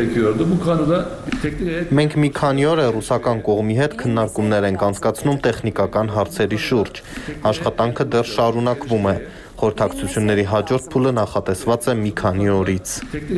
Մենք մի քանի օր է ռուսական կողմի հետ քննարկումներ ենք անցկացնում տեխնիկական հարցերի շուրջ։ Աշխատանքը դեռ շարունակվում է։ Խորհրդակցությունների հաջորդ փուլը նախատեսված է մի քանի օրից։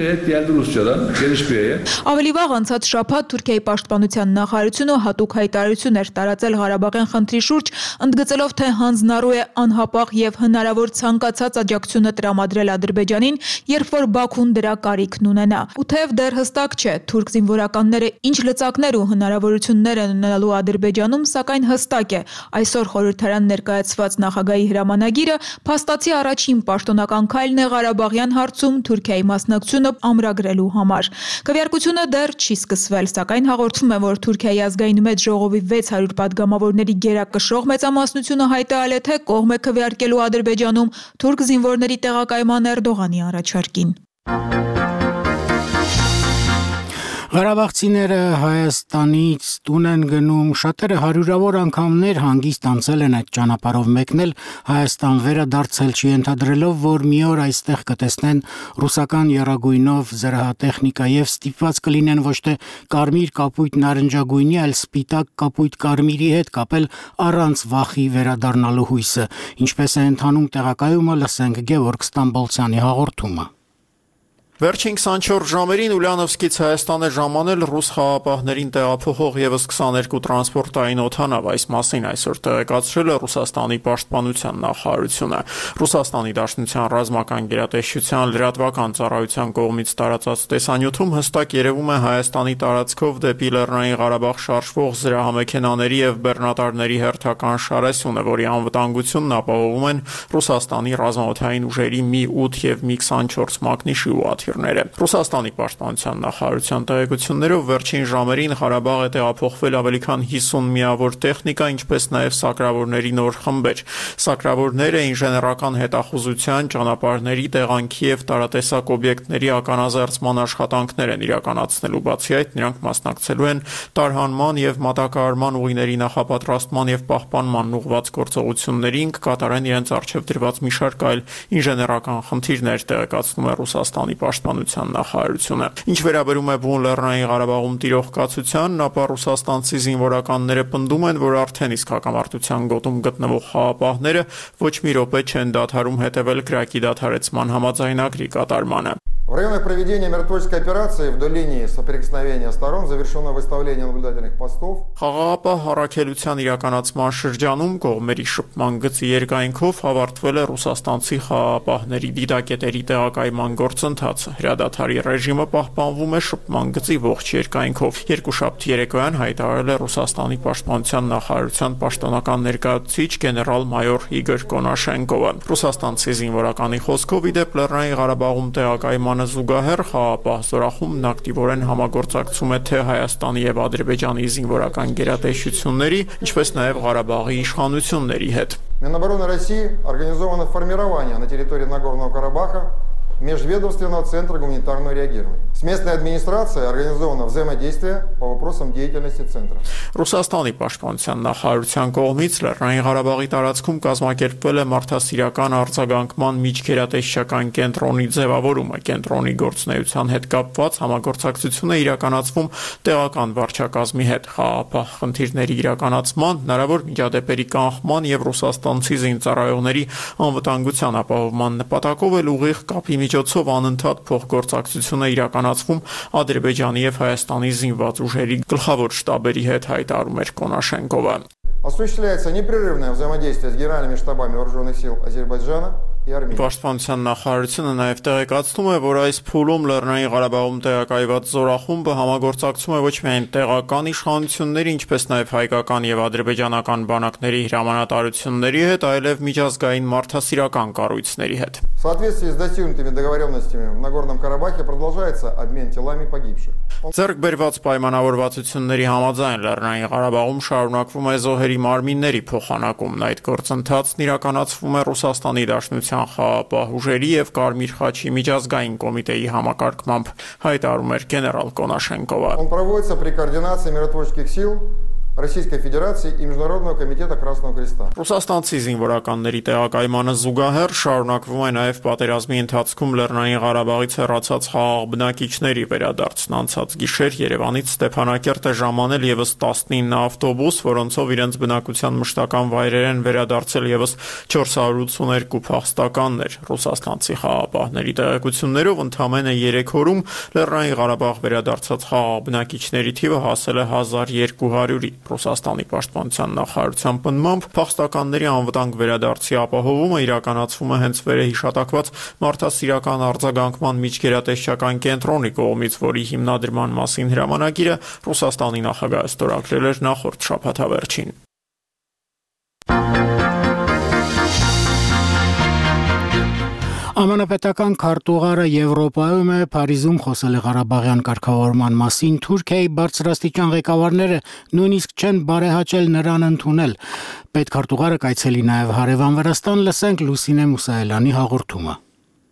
Ավելի վաղ անցած շաբաթ Թուրքիայի պաշտպանության նախարարությունը հատուկ հայտարարություն էր տարածել Ղարաբաղյան խնդրի շուրջ, ընդգծելով, թե հանձնառու է անհապաղ եւ հնարավոր ցանկացած աջակցությունը տրամադրել Ադրբեջանին, երբ որ Բաքուն դրա կարիքն ունենա։ Ու թեև դեռ հստակ չէ թուրք զինվորականները ինչ լծակներ ու հնարավորություններ են ունենալու Ադրբեջանում, սակայն հստակ է, այսօր խորհրդարան ներկայացված նախագահի հրամանագիրը փաստացի առաջին պաշտոնական քայլն է Ղարաբաղյան հարցում Թուրքիայի մասնակցությունը ամրագրելու համար։ Քվեարկությունը դեռ չի սկսվել, սակայն հաղորդվում է, որ Թուրքիայի ազգային մեծ ժողովի 600 падգամավորների գերակշռող մեծամասնությունը հայտարարել է, թե կողմ է քվեարկելու Ադրբեջանում թուրք զինվորների տեղակայման Էրդողանի առաջարկին։ Ղարաբաղցիները Հայաստանից տուն են գնում, շատերը հարյուրավոր անգամներ հանգիստ անցել են այդ ճանապարհով մեկնել, Հայաստան վերադարձել չենթադրելով, որ մի օր այստեղ կտեսնեն ռուսական եռագույնով զրահատեխնիկա եւ ստիպված կլինեն ոչ թե կարմիր կապույտ նարնջագույնի, այլ սպիտակ կապույտ կարմիրի հետ կապել առանց վախի վերադառնալու հույսը։ Ինչպես է ընթանում տեղակայումը, լսենք Գևորգ Ստամբոլցյանի հաղորդումը։ Վերջին 24 ժամերին Ուլյանովսկից Հայաստան է ժամանել ռուս խաղապահներին տեղափոխող եւս 22 տրանսպորտային օդանավ, այս մասին այսօր տեղեկացրել է Ռուսաստանի պաշտպանության նախարարությունը։ Ռուսաստանի Դաշնության ռազմական գերատեսչության լրատվական ծառայության կողմից տարածած տեսանյութում հստակ երևում է Հայաստանի տարածքով դեպի Լեռնային Ղարաբաղ շարժվող զրահամեքենաների եւ բեռնատարների հերթական շարասյունը, որի անվտանգությունն ապահովում են Ռուսաստանի ռազմաօդային ուժերի Mi-8 եւ Mi-24 մակնիշի ուղղաթիռները։ Ռուսաստանի պաշտպանության նախարարության տեղեկություններով վերջին ժամերին Ղարաբաղ է տեղափոխվել ավելի քան 50 միավոր տեխնիկա, ինչպես նաև սակրավորների նոր խմբեր։ Սակրավորները ինժեներական հետախուզության, ճանապարհների, տեղանքի եւ տարատեսակ օբյեկտների ականազերծման աշխատանքներ են իրականացնելու։ Բացի այդ, նրանք մասնակցելու են տարհանման եւ մատակարարման ուղիների նախապատրաստման եւ պահպանման ուղղված գործողություններին, կկատարեն իրենց առջեւ դրված մի շարք այլ ինժեներական խնդիրներ, տեղեկացնում է Ռուսաստանի պաշտպանության նախարարությունը։ Ինչ վերաբերում է բուն Լեռնային Ղարաբաղում տիրող կացությանն, ապա ռուսաստանցի զինվորականները պնդում են, որ արդեն իսկ հակամարտության գոտում գտնվող խաղապահները ոչ մի րոպե չեն դադարում հետևել կրակի դադարեցման համաձայնագրի կատարմանը։ В районах проведения миротворческой операции вдоль линии соприкосновения сторон завершено выставление наблюдательных постов. Խաղաղապահ հառաքելության իրականացման շրջանում կողմերի շփման գծի երկայնքով ավարտվել է ռուսաստանցի խաղաղապահների դիտակետերի տեղակայման գործընթացը։ Հրադադարի ռեժիմը պահպանվում է շփման գծի ողջ երկայնքով։ Երկուշաբթի երեկոյան հայտարարել է Ռուսաստանի պաշտպանության նախարարության պաշտոնական ներկայացուցիչ գեներալ-մայոր Իգոր Կոնաշենկովը։ Ռուսաստանցի զինվորականի խոսքով ի դեպ Լեռնային Ղարաբաղում տեղակայման զուգահեռ խաղապահ զորախումբն ակտիվորեն համագործակցում է թե Հայաստանի եւ Ադրբեջանի զինվորական գերատեսչությունների, ինչպես նաեւ Ղարաբաղի իշխանությունների հետ։ Минобороны России организовано формирование на территории Нагорного Карабаха Межведомственного центра гуманитарного реагирования. С местной администрацией организовано взаимодействие по вопросам деятельности центра. Ռուսաստանի պաշտպանության նախարարության կողմից Լեռնային Ղարաբաղի տարածքում կազմակերպվել է մարդասիրական արձագանքման միջգերատեսչական կենտրոնի ձևավորումը։ Կենտրոնի գործունեության հետ կապված համագործակցություն է իրականացվում տեղական վարչակազմի հետ։ Խաղապահ խնդիրների իրականացման, հնարավոր միջադեպերի կանխման եւ ռուսաստանցի զինծառայողների անվտանգության ապահովման նպատակով էլ ուղիղ կապի միջոցով անընդհատ փոխգործակցություն է իրականացվում Ադրբեջանի եւ Հայաստանի զինված ուժերի գլխավոր շտաբերի հետ, հայտարարում էր Կոնաշենկովը։ Осуществляется непрерывное взаимодействие с генеральными штабами вооруженных сил Азербайджана и Армении. Պաշտպանության նախարարությունը նաև տեղեկացնում է, որ այս փուլում Լեռնային Ղարաբաղում տեղակայված զորախումբը համագործակցում է ոչ միայն տեղական իշխանությունների, ինչպես նաև հայկական եւ ադրբեջանական բանակների հրամանատարությունների հետ, այլև միջազգային մարդասիրական կառույցների հետ։ В соответствии с достигнутыми договоренностями в Нагорном Карабахе продолжается обмен телами погибших. Ձեռք բերված պայմանավորվածությունների համաձայն Լեռնային Ղարաբաղում շարունակվում է զոհերի մարմինների փոխանակումն։ Այդ գործընթացն իրականացվում է Ռուսաստանի Դաշնության խաղապահ уժերի եւ Կարմիր խաչի միջազգային կոմիտեի համակարգմամբ, հայտարարում էր գեներալ Կոնաշենկովը։ Он проводится при координации миротворческих сил Российской Федерации и Международного комитета Красного Креста. Ռուսաստանցի զինվորականների տեղակայմանը զուգահեռ շարունակվում է նաև պատերազմի ընթացքում Լեռնային Ղարաբաղից հեռացած խաղաղ բնակիչների վերադարձն։ Անցած գիշեր Երևանից Ստեփանակերտ է ժամանել եւս 19 ավտոբուս, որոնցով իրենց բնակության մշտական վայրեր են վերադարձել եւս 482 փախստականներ։ Ռուսաստանցի խաղապահների տեղեկություններով ընդամենը 3 օրում Լեռնային Ղարաբաղ վերադարձած խաղաղ բնակիչների թիվը հասել է 1200-ի։ Ռուսաստանի պաշտպանության նախարարության պնդմամբ փախստականների անվտանգ վերադարձի ապահովումը իրականացվում է հենց վերահիշատակված մարդասիրական արձագանքման միջգերատեսչական կենտրոնի կողմից, որի հիմնադրման մասին հրամանագիրը Ռուսաստանի նախագահը ստորագրել էր նախորդ շաբաթավերջին։ Ամանապետական քարտուղարը Եվրոպայում է, Փարիզում խոսել է Ղարաբաղյան կարգավորման մասին, Թուրքիայի բարձրաստիճան ղեկավարները նույնիսկ չեն բարեհաճել նրան ընդունել։ Պետքարտուղարը կայցելի նաև հարևան Վրաստան, լսենք Լուսինե Մուսայելյանի հաղորդումը։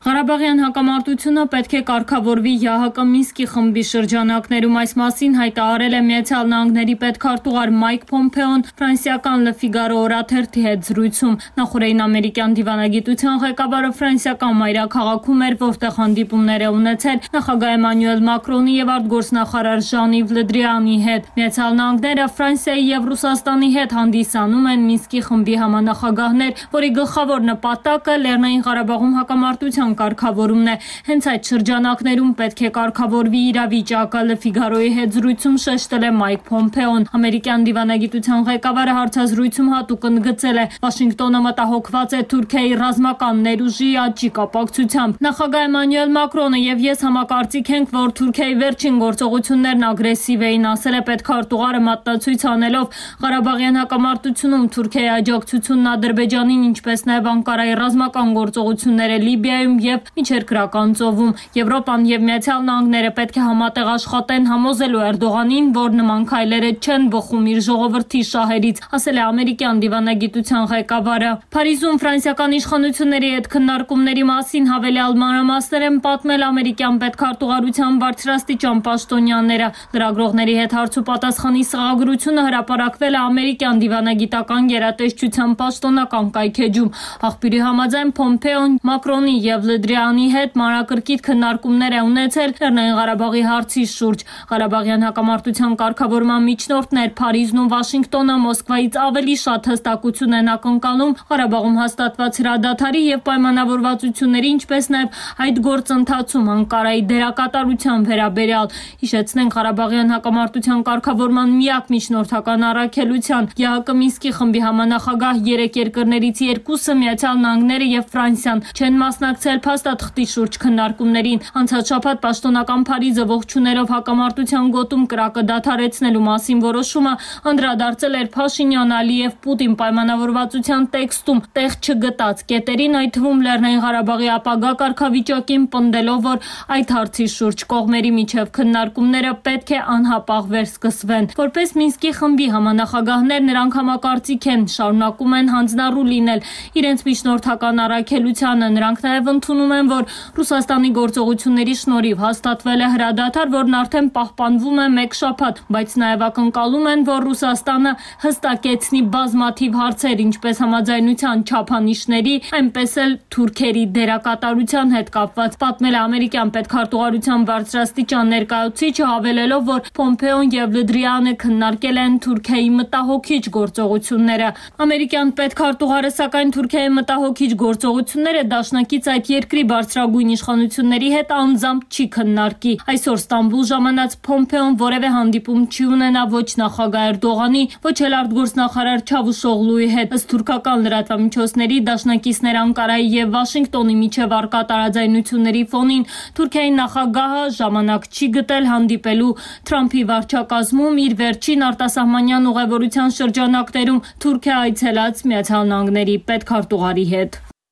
Ղարաբաղյան հակամարտությունը պետք է կարգավորվի ՀՀԿ Մինսկի խմբի շրջանակներում, այս մասին հայտարարել է Միացյալ Նահանգների պետքարտուղար Մայք Փոմփեոն ֆրանսիական Le Figaro օրաթերթի հետ զրույցում։ Նախորդին ամերիկյան դիվանագիտության ղեկավարը ֆրանսիական մայրաքաղաքում էր, որտեղ հանդիպումներ է ունեցել նախագահ Էմանուել Մակրոնի եւ արտգործնախարար Ժան-Իվ Լը Դրիանի հետ։ Միացյալ Նահանգները Ֆրանսիայի եւ Ռուսաստանի հետ հանդիսանում են Մինսկի խմբի համանախագահներ, որի գլխավոր նպատակը Լեռնային Ղարաբաղում հակամարտության կարգավորումն է։ Հենց այդ շրջանակներում պետք է կարգավորվի իրավիճակը, Le Figaro-ի հետ զրույցում շեշտել է Մայք Փոմփեոն։ Ամերիկյան դիվանագիտության ղեկավարը հարցազրույցում հատուկ ընդգծել է. Վաշինգտոնը մտահոգված է Թուրքիայի ռազմական ներուժի աճի կապակցությամբ։ Նախագահ Էմանուել Մակրոնը եւ ես համակարծիք ենք, որ Թուրքիայի վերջին գործողություններն ագրեսիվ էին, ասել է պետքարտուղարը մատնացույց անելով Ղարաբաղյան հակամարտությունում Թուրքիայի աջակցությունն Ադրբեջանին, ինչպես նաեւ Անկարայի ռազմական գործողությունները Լիբիայում եւ Միջերկրական ծովում։ Եվրոպան եւ Միացյալ Նահանգները պետք է համատեղ աշխատեն համոզելու Էրդողանին, որ նման քայլերը չեն բխում իր ժողովրդի շահերից, ասել է ամերիկյան դիվանագիտության ղեկավարը։ Փարիզում ֆրանսիական իշխանությունների հետ քննարկումների մասին հավելյալ մանրամասներ են պատմել ամերիկյան պետքարտուղարության բարձրաստիճան պաշտոնյաները։ Լրագրողների հետ հարց ու պատասխանի սղագրությունը հրապարակվել է ամերիկյան դիվանագիտական գերատեսչության պաշտոնական կայքեջում։ Աղբյուրի համաձայն Փոմփեոն Մակրոնի եւ Լը Դրիանի հետ մանրակրկիտ քննարկումներ է ունեցել Լեռնային Ղարաբաղի հարցի շուրջ։ Ղարաբաղյան հակամարտության կարգավորման միջնորդներ Փարիզն ու Վաշինգտոնը Մոսկվայից ավելի շատ հստակություն են ակնկալում Ղարաբաղում հաստատված հրադադարի եւ պայմանավորվածությունների, ինչպես նաեւ այդ գործընթացում Անկարայի դերակատարության վերաբերյալ։ Հիշեցնենք, Ղարաբաղյան հակամարտության կարգավորման միակ միջնորդական առաքելության ՀՀԿ Մինսկի խմբի համանախագահ 3 երկրներից երկուսը Միացյալ Նահանգները եւ Ֆրանսիան չեն մասնակցել փաստաթղթի շուրջ քննարկումներին։ Անցած շաբաթ պաշտոնական Փարիզը ողջունելով հակամարտության գոտում կրակը դադարեցնելու մասին որոշումը անդրադարձել էր Փաշինյան-Ալիև Պուտին պայմանավորվածության տեքստում տեղ չգտած կետերին, այդ թվում Լեռնային Ղարաբաղի ապագա կարգավիճակին, պնդելով, որ այդ հարցի շուրջ կողմերի միջև քննարկումները պետք է անհապաղ վերսկսվեն։ Որպես Մինսկի խմբի համանախագահներ նրանք համակարծիք են, շարունակում են հանձնառու լինել իրենց միջնորդական առաքելությանը։ Նրանք նաև ընդունում են, որ Ռուսաստանի գործողությունների շնորհիվ հաստատվել է հրադադար, որն արդեն պահպանվում է 1 շաբաթ, բայց նաև ակնկալում են, որ Ռուսաստանը հստակեցնի բազմաթիվ հարցեր, ինչպես համաձայնության չափանիշների, այնպես էլ թուրքերի դերակատարության հետ կապված, պատմել է ամերիկյան պետքարտուղարության բարձրաստիճան ներկայացուցիչը, հավելելով, որ Փոմփեոն եւ Լը Դրիանը քննարկել են Թուրքիայի մտահոգիչ գործողությունները։ Ամերիկյան պետքարտուղարը սակայն Թուրքիայի մտահոգիչ գործողությունները դաշնակից այդ երկրի բարձրագույն իշխանությունների հետ անձամբ չի քննարկի։ Այսօր Ստամբուլ ժամանած Փոմփեոն որևէ հանդիպում չի ունենա ոչ նախագահ Էրդողանի, ոչ էլ արտգործնախարար Չավուշօղլուի հետ։ Ըստ թուրքական լրատվամիջոցների, դաշնակիցներ Անկարայի եւ Վաշինգտոնի միջև առկա տարաձայնությունների ֆոնին Թուրքիայի նախագահը ժամանակ չի գտել հանդիպելու Թրամփի վարչակազմում իր վերջին արտասահմանյան ուղևորության շրջանակներում Թուրքիա այցելած Միացյալ Նահանգների պետքարտուղարի հետ։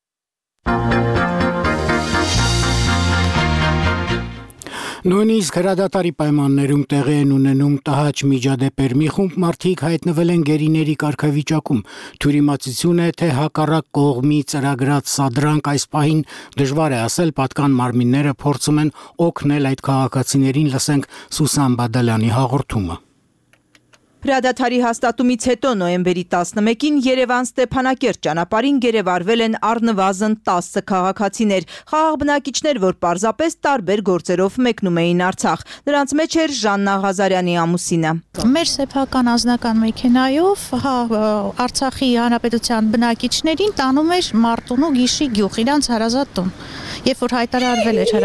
Նույնիսկ հրադադարի պայմաններում տեղի են ունենում տհաճ միջադեպեր։ Մի խումբ մարդիկ հայտնվել են գերիների կարգավիճակում։ Թյուրիմացություն է, թե հակառակ կողմի ծրագրած սադրանք այս պահին դժվար է ասել, պատկան մարմինները փորձում են օգնել այդ քաղաքացիներին, լսենք Սուսան Բադալյանի հաղորդումը։ Հրադադարի հաստատումից հետո նոյեմբերի 11-ին Երևան-Ստեփանակերտ ճանապարհին գերեվարվել են առնվազն 10 քաղաքացիներ, խաղաղ բնակիչներ, որ պարզապես տարբեր գործերով մեկնում էին Արցախ։ Նրանց մեջ էր Ժաննա Ղազարյանի ամուսինը։ Մեր սեփական անձնական մեքենայով Արցախի հանրապետության բնակիչներին տանում էր Մարտունու Գիշի գյուղ, իրանց հարազատ տուն։ Երբ որ հայտարարվել էր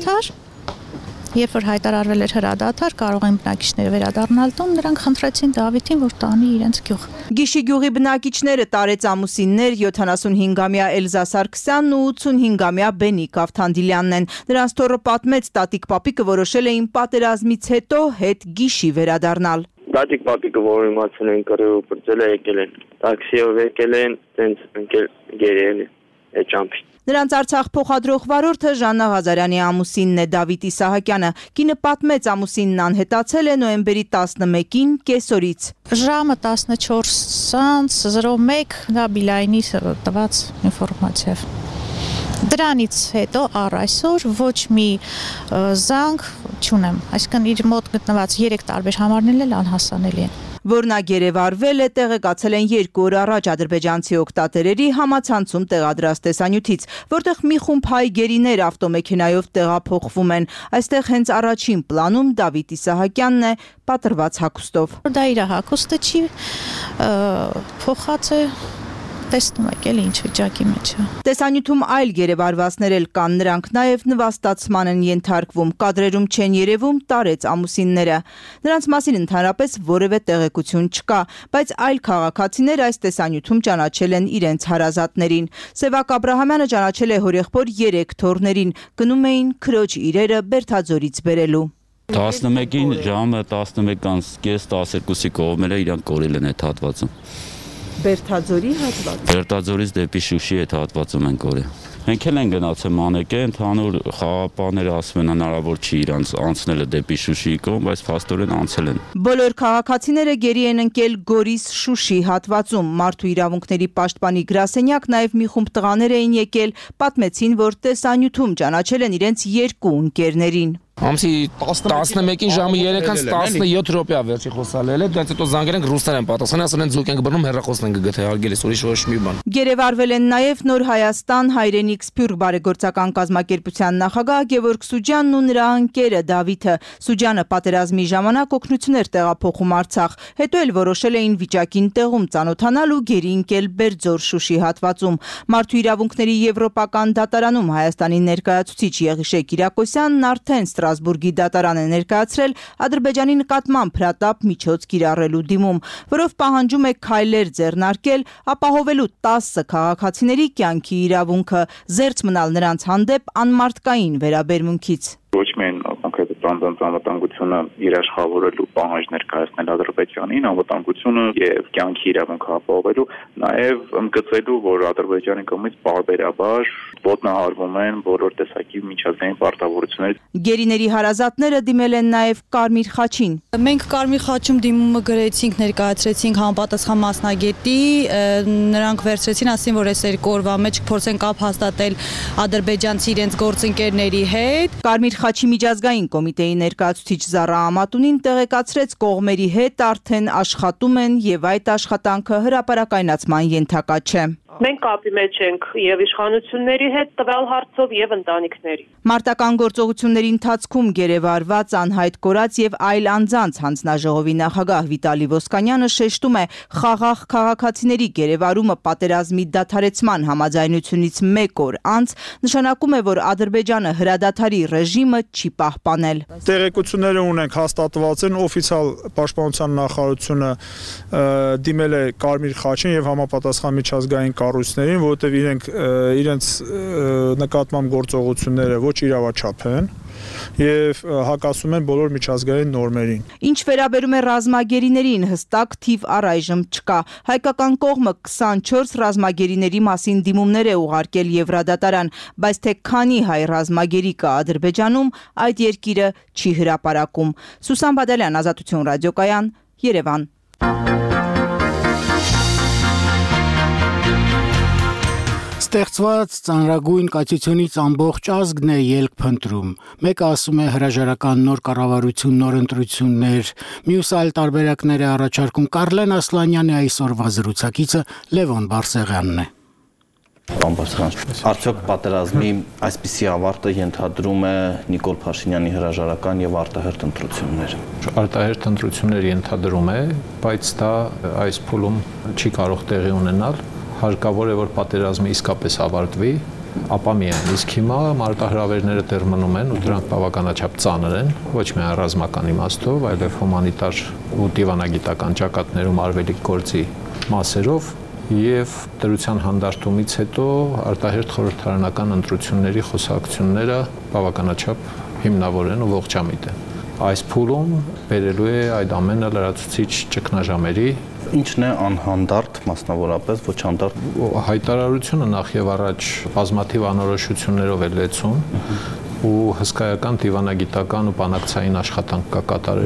հրադադար, կարող են բնակիչները վերադառնալ տուն, նրանք խնդրեցին Դավիթին, որ տանի իրենց գյուղ։ Գիշի գյուղի բնակիչները տարեց ամուսիններ 75-ամյա Էլզա Սարգսյանն ու 85-ամյա Բենիկ Ավթանդիլյանն են։ Նրանց թոռը պատմեց, տատիկ պապիկը որոշել էին պատերազմից հետո հետ Գիշի վերադառնալ։ Տատիկ պապիկը, որ իմացել են կռիվը պրծել է, եկել են տաքսիով եկել են, տենց ընկել գերել է ճամփի։ Նրանց Արցախ փոխադրող վարորդը Ժաննա Ղազարյանի ամուսինն է, Դավիթ Իսահակյանը։ Կինը պատմեց, ամուսինն անհետացել է նոյեմբերի 11-ին կեսօրից։ Ժամը 14:01 դա Բիլայնի տված ինֆորմացիա։ Դրանից հետո առ այսօր ոչ մի զանգ չունեմ, այսինքն իր մոտ գտնված 3 տարբեր համարներն էլ անհասանելի են։ Որ նա գերեվարվել է, տեղեկացել են 2 օր առաջ ադրբեջանցի օգտատերերի համացանցում տեղադրած տեսանյութից, որտեղ մի խումբ հայ գերիներ ավտոմեքենայով տեղափոխվում են։ Այստեղ հենց առաջին պլանում Դավիթ Իսահակյանն է պատրված հագուստով։ Դա իր հագուստը չի, փոխած է, տեսնում եք էլի ինչ վիճակի մեջ է։ Տեսանյութում այլ գերեվարվածներ էլ կան, նրանք նաև նվաստացման են ենթարկվում, կադրերում չեն երևում տարեց ամուսինները։ Նրանց մասին ընդհանրապես որևէ տեղեկություն չկա, բայց այլ քաղաքացիներ այս տեսանյութում ճանաչել են իրենց հարազատներին։ Սևակ Աբրահամյանը ճանաչել է հորեղբոր 3 թոռներին, գնում էին քրոջ իրերը Բերթաձորից բերելու։ 11-ին ժամը 11:30-12-ի կողմերը իրանք կորել են այդ հատվածում։ Բերթաձորի հատված։ Բերթաձորից դեպի Շուշի այդ հատվածում են կորել։ Մենք էլ են գնացել մանեկե, ընդհանուր խաղապահները ասում են հնարավոր չի իրանց անցնելը դեպի Շուշիի կողմ, բայց փաստորեն անցել են։ Բոլոր քաղաքացիները գերի են ընկել Գորիս-Շուշի հատվածում։ Մարդու իրավունքների պաշտպանի գրասենյակ նաև մի խումբ տղաներ էին եկել, պատմեցին, որ տեսանյութում ճանաչել են իրենց 2 ընկերներին։ Ամսի 11-ին ժամը 3:17 րոպեա վերջի խոսալել է, դրանից հետո զանգել ենք ռուսերեն պատասխան, ասել են ձուկ ենք բռնում հեռախոսն ենք գտել, հարգելի ուրիշ ոչ մի բան։ Գերեվարվել են նաև Նոր Հայաստան հայրենիք Սփյուռք բարեգործական կազմակերպության նախագահ Գևորգ Սուջյանն ու նրա ընկերը Դավիթը։ Սուջյանը պատերազմի ժամանակ օգնություններ տեղափոխում Արցախ, հետո էլ որոշել էին վիճակին տեղում ծանոթանալ ու գերի ընկել Բերձոր-Շուշի հատվածում։ Մարդու իրավունքների եվրոպական դատարանում Հայաստանի ներկայացուցիչ Եղիշե Կիրակոսյանն արդեն Ստրասբուրգի դատարան է ներկայացրել Ադրբեջանի նկատմամբ հրատապ միջոց կիրառելու դիմում, որով պահանջում է քայլեր ձեռնարկել ապահովելու 10 քաղաքացիների կյանքի իրավունքը, զերծ մնալ նրանց հանդեպ անմարդկային վերաբերմունքից։ Ոչ միայն կոնկրետ անվտանգությունը երաշխավորելու պահանջ ներկայացնել Ադրբեջանին, անվտանգությունը եւ կյանքի իրավունքը ապահովելու, նաեւ ընդգծելու, որ Ադրբեջանի կողմից բարբերաբար ոտնահարվում են բոլոր տեսակի միջազգային պարտավորություններ։ Գերիների հարազատները դիմել են նաեւ Կարմիր խաչին։ Մենք Կարմիր խաչում դիմումը գրեցինք, ներկայացրեցինք համապատասխան մասնագետի, նրանք վերցրեցին, ասին, որ այս 2 օրվա մեջ փորձեն կապ հաստատել ադրբեջանցի իրենց գործընկերների հետ։ Կարմիր խաչի միջազգային կոմիտեի ներկայացուցիչ Զառա Ամատունին տեղեկացրեց կողմերի հետ արդեն աշխատում են եւ այդ աշխատանքը հրապարակայնացման ենթակա չէ։ Մենք կապի մեջ ենք եւ իշխանությունների հետ տվյալ հարցով եւ ընտանիքների։ Մարտական գործողությունների ընթացքում գերեվարված անհայտ կորած եւ այլ անձանց հանձնաժողովի նախագահ Վիտալի Ոսկանյանը շեշտում է, խաղաղ քաղաքացիների գերեվարումը պատերազմի դադարեցման համաձայնությունից 1 օր անց նշանակում է, որ Ադրբեջանը հրադադարի ռեժիմը չի պահպանել։ Տեղեկությունները ունենք, հաստատված են, օֆիցիալ պաշտպանության նախարարությունը դիմել է Կարմիր խաչին եւ համապատասխան միջազգային կառույցներին, որովհետև իրենց նկատմամբ գործողությունները ոչ իրավաչափ են եւ հակասում են բոլոր միջազգային նորմերին։ Ինչ վերաբերում է ռազմագերիներին, հստակ թիվ առայժմ չկա։ Հայկական կողմը 24 ռազմագերիների մասին դիմումներ է ուղարկել Եվրադատարան, բայց թե քանի հայ ռազմագերի կա Ադրբեջանում, այդ երկիրը չի հրապարակում։ Սուսան Բադալյան, Ազատություն ռադիոկայան, Երևան։ Ստեղծված ծանրագույն կայացությունից ամբողջ ազգն է ելք փնտրում։ Մեկը ասում է հրաժարական նոր կառավարություն, նոր ընտրություններ, մյուս այլ տարբերակներ է առաջարկում Կարլեն Ասլանյանի այսօրվա զրուցակիցը Լևոն Բարսեղյանն է։ Արդյոք պատերազմի այսպիսի ավարտը ենթադրում է Նիկոլ Փաշինյանի հրաժարական եւ արտահերթ ընտրություններ։ Արտահերթ ընտրություններ ենթադրում է, բայց դա այս փուլում չի կարող տեղի ունենալ։ Հարկավոր է, որ պատերազմը իսկապես ավարտվի, ապա միայն։ Իսկ հիմա մարտահրավերները դեռ մնում են ու դրանք բավականաչափ ծանր են, ոչ միայն ռազմական իմաստով, այլև հումանիտար ու դիվանագիտական ճակատներում արվելիք գործի մասերով եւ դրության հանդարտումից հետո արտահերթ խորհրդարանական ընտրությունների խոսակցությունները բավականաչափ հիմնավոր են ու ողջամիտ են։ Այս փուլում բերելու է այդ ամենը լրացուցիչ ճգնաժամերի Ինչն է անհանդարտ, մասնավորապես ոչ հանդարտ հայտարարությունը նախ եւ առաջ բազմաթիվ անորոշություններով է լեցուն ու հսկայական դիվանագիտական ու բանակցային աշխատանք կա կատարելու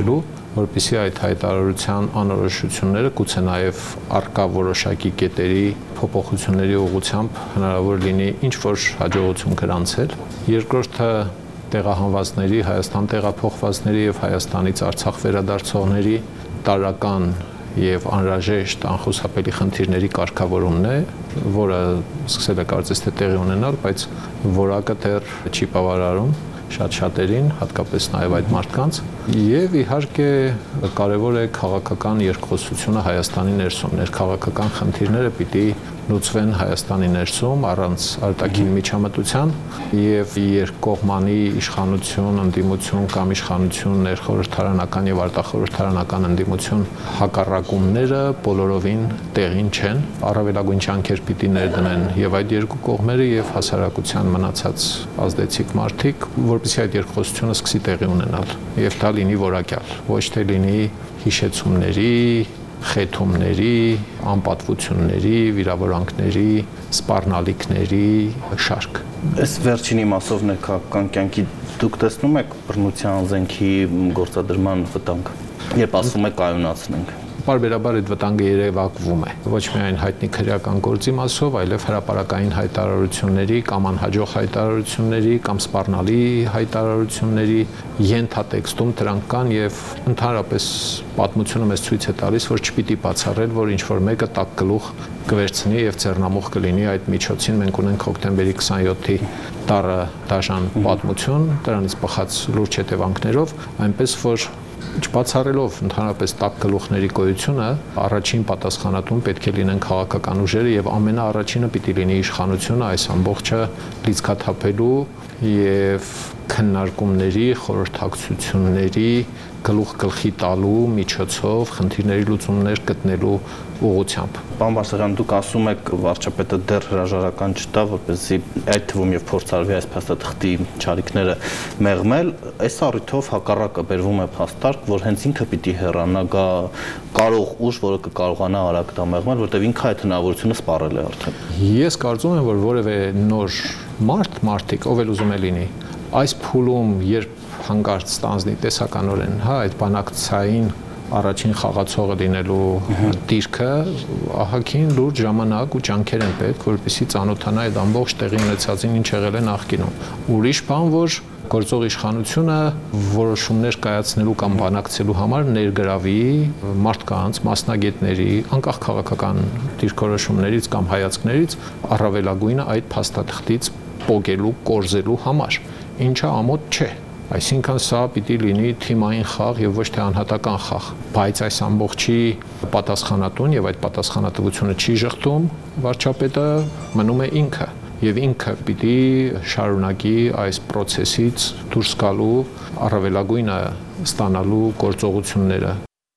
որպեսզի այդ հայտարարության անորոշությունները գուցե նաև արկա որոշակի կետերի փոփոխությունների ուղղությամբ հնարավոր լինի ինչ-որ հաջողություն գրանցել։ Երկրորդը տեղահանվածների, Հայաստան տեղափոխվածների եւ Հայաստանից Արցախ վերադարձողների տարրական եւ անհրաժեշտ անխուսափելի խնդիրների կարգավորումն է, որը սկսել է կարծես թե տեղի ունենալ, բայց որակը դեռ չի բավարարում շատ-շատերին, հատկապես նաև այդ մարդկանց, եւ իհարկե կարևոր է քաղաքական երկխոսությունը Հայաստանի ներսում, ներքաղաքական խնդիրները պիտի լուծվեն Հայաստանի ներսում առանց արտաքին միջամտության եւ երկկողմանի իշխանություն, ընդդիմություն կամ իշխանություն, ներխորհրդարանական եւ արտախորհրդարանական ընդդիմություն հակառակումները բոլորովին տեղին չեն, առավելագույն ջանքեր պիտի ներդնեն եւ այդ երկու կողմերը եւ հասարակության մնացած ազդեցիկ մարդիկ, որպեսզի այդ երկխոսությունը սկսի տեղի ունենալ եւ դա լինի որակյալ, ոչ թե լինի հիշեցումների, խեթումների, անպատվությունների, վիրավորանքների, սպառնալիքների շարք։ Այս վերջին իմաստով ներքաղաքական կյանքի դուք տեսնում եք բռնության զենքի գործադրման վտանգ, երբ ասում եք կայունացնենք։ Բարբերաբար այդ վտանգը երևակվում է ոչ միայն հայտնի քրեական գործի մասով, այլև հրապարակային հայտարարությունների կամ անհաջող հայտարարությունների կամ սպառնալի հայտարարությունների ենթատեքստում դրանք կան եւ ընդհանրապես պատմությունը մեզ ցույց է տալիս, որ չպիտի բացառել, որ ինչ որ մեկը տակ գլուխ կվերցնի եւ ձեռնամուխ կլինի այդ միջոցին։ Մենք ունենք հոկտեմբերի 27-ի դառը դաժան պատմություն, դրանից բխած լուրջ հետևանքներով, այնպես որ չբացառելով ընդհանրապես տակ գլուխների գոյությունը, առաջին պատասխանատուն պետք է լինեն քաղաքական ուժերը եւ ամենաառաջինը պիտի լինի իշխանությունը այս ամբողջը լիցքաթափելու եւ քննարկումների, խորհրդակցությունների գլուխ գլխի տալու միջոցով խնդիրների լուծումներ գտնելու ուղղությամբ։ Պարոն Բարսեղյան, դուք ասում եք վարչապետը դեռ հրաժարական չտա, որպեսզի այդ թվում եւ փորձարվի այս փաստաթղթի չարիքները մեղմել, այս առիթով հակառակը բերվում է փաստարկ, որ հենց ինքը պիտի հեռանա, գա կարող ուժ, որը կկարողանա արագ դա մեղմել, որտեղ ինքը այդ հնարավորությունը սպառել է արդեն։ Ես կարծում եմ, որ որևէ նոր մարդիկ, ով էլ ուզում է լինի, այս փուլում երբ հանգարց ստանձնի տեսականորեն, այդ բանակցային առաջին խաղացողը լինելու դիրքը, ահագին լուրջ ժամանակ ու ջանքեր են պետք, որպեսզի ծանոթանա այդ ամբողջ տեղի ունեցածին ինչ եղել է նախկինում։ Ուրիշ բան, որ գործող իշխանությունը որոշումներ կայացնելու կամ բանակցելու համար ներգրավի մարդկանց, մասնագետների, անկախ քաղաքական դիրքորոշումներից կամ հայացքներից, առավելագույնը այդ փաստաթղթից պոկելու, կորզելու համար, ինչը ամոթ չէ։ Այսինքն սա պիտի լինի թիմային խաղ եւ ոչ թե անհատական խաղ, բայց այս ամբողջի պատասխանատուն եւ այդ պատասխանատվությունը չի շղթում վարչապետը, մնում է ինքը եւ ինքը պիտի շարունակի այս process-ից դուրս գալու, առավելագույնը ստանալու գործողությունները։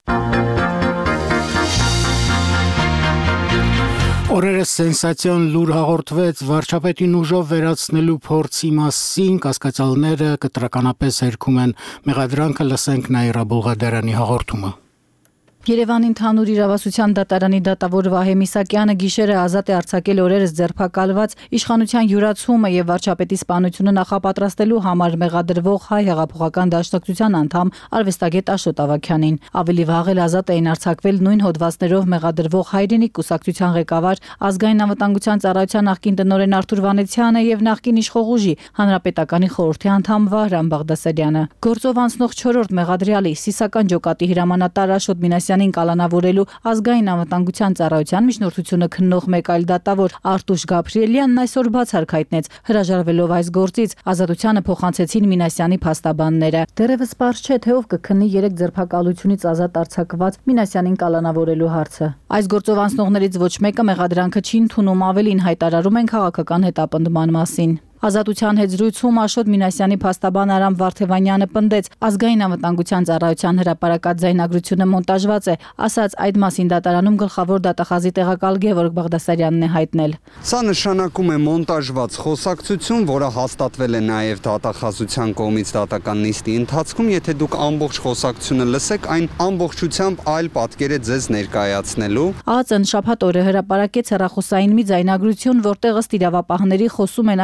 Օրերս սենսացիոն լուր հաղորդվեց վարչապետին ուժով վերացնելու փորձի մասին, կասկածյալները կտրականապես հերքում են մեղադրանքը, լսենք Նաիրա Բուլղադարյանի հաղորդումը։ Երևանի ընդհանուր իրավասության դատարանի դատավոր Վահե Միսակյանը գիշերը ազատ է արձակել օրերս ձերբակալված իշխանության յուրացումը եւ վարչապետի սպանությունը նախապատրաստելու համար մեղադրվող Հայ հեղափոխական դաշնակցության անդամ արվեստագետ Աշոտ Ավագյանին։ Ավելի վաղ էլ ազատ էին արձակվել նույն հոդվածներով մեղադրվող Հայրենիք կուսակցության ղեկավար, ազգային անվտանգության ծառայության նախկին տնօրեն Արթուր Վանեցյանը եւ նախկին իշխող ուժի հանրապետականի խորհրդի անդամ Վահրամ Բաղդասարյանը։ Գործով անցնող 4-րդ մեղադրյալի Սիսական ջոկատի հրամանատար Աշոտ Մինասյանին կալանավորելու ազգային անվտանգության ծառայության միջնորդությունը քննող մեկ այլ դատավոր Արտուշ Գաբրիելյանն այսօր բացառք հայտնեց, հրաժարվելով այս գործից, ազատությանը փոխանցեցին Մինասյանի փաստաբանները։ Դեռևս պարզ չէ, թե ով կքննի 3 ձերբակալությունից ազատ արձակված Մինասյանին կալանավորելու հարցը։ Այս գործով անցնողներից ոչ մեկը մեղադրանքը չի ընդունում, ավելին հայտարարում են քաղաքական հետապնդման մասին։ Ազատության հետ զրույցում Աշոտ Մինասյանի փաստաբան Արամ Վարդևանյանը պնդեց, ազգային անվտանգության ծառայության հրապարակած ձայնագրությունը մոնտաժված է, ասաց այդ մասին դատարանում գլխավոր դատախազի տեղակալ Գևորգ Բաղդասարյանն է հայտնել։ Սա նշանակում է մոնտաժված խոսակցություն, որը հաստատվել է նաև դատախազության կողմից դատական նիստի ընթացքում, եթե դուք ամբողջ խոսակցությունը լսեք, այն ամբողջությամբ այլ պատկեր է ձեզ ներկայացնելու։ ԱԱԾ-ն շաբաթ օրը հրապարակեց հեռախոսային մի ձայնագրություն, որտեղ ըստ իրավապահների խոսում են այս գործով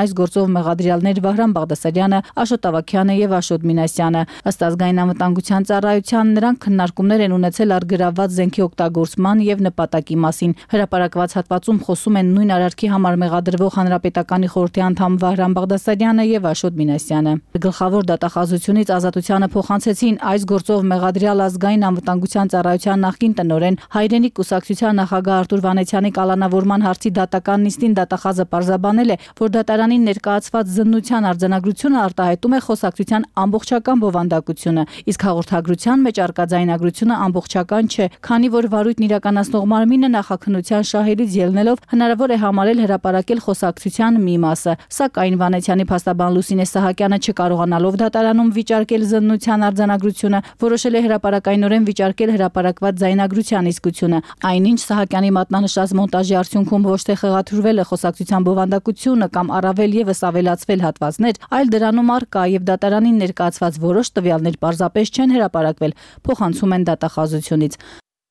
մեղադրյալներ Վահրամ Բաղդասարյանը, Աշոտ Ավագյանը եւ Աշոտ Մինասյանը։ Ըստ ազգային անվտանգության ծառայության նրանք քննարկումներ են ունեցել առգրավված զենքի օգտագործման եւ նպատակի մասին։ Հրապարակված հատվածում խոսում են նույն արարքի համար մեղադրվող հանրապետականի խորհրդի անդամ Վահրամ Բաղդասարյանը եւ Աշոտ Մինասյանը։ Գլխավոր դատախազությունից ազատությանը փոխանցեցին այս գործով մեղադրյալ ազգային անվտանգության ծառայության նախկին տնօրեն Հայրենիք կուսակցության նախագահ Արտուր Վանեցյանի կալանավորման հարցի դատական նիստին դատախազը պարզաբանել է, որ դատարանին ներկայացված զննության արձանագրությունը արտահայտում է խոսակցության ամբողջական բովանդակությունը, իսկ հաղորդագրության մեջ արկա ձայնագրությունը ամբողջական չէ, քանի որ վարույթն իրականացնող մարմինը նախաքննության շահերից ելնելով հնարավոր է համարել հրապարակել խոսակցության մի մասը, սակայն Վանեցյանի փաստաբան Լուսինե Սահակյանը չկարողանալով դատարանում վիճարկել զննության արձանագրությունը, որոշել է հրապարակայնորեն վիճարկել հրապարակված ձայնագրության իսկությունը։ Այնինչ Սահակյանի մատնանշած մոնտաժի արդյունքում ոչ թե խեղաթյուրվել է խոսակցության բովանդակությունը կամ առավել եւս ավելացվել հատվածներ, այլ դրանում արկա եւ դատարանին ներկայացված որոշ տվյալներ պարզապես չեն հրապարակվել, փոխանցում են դատախազությունից։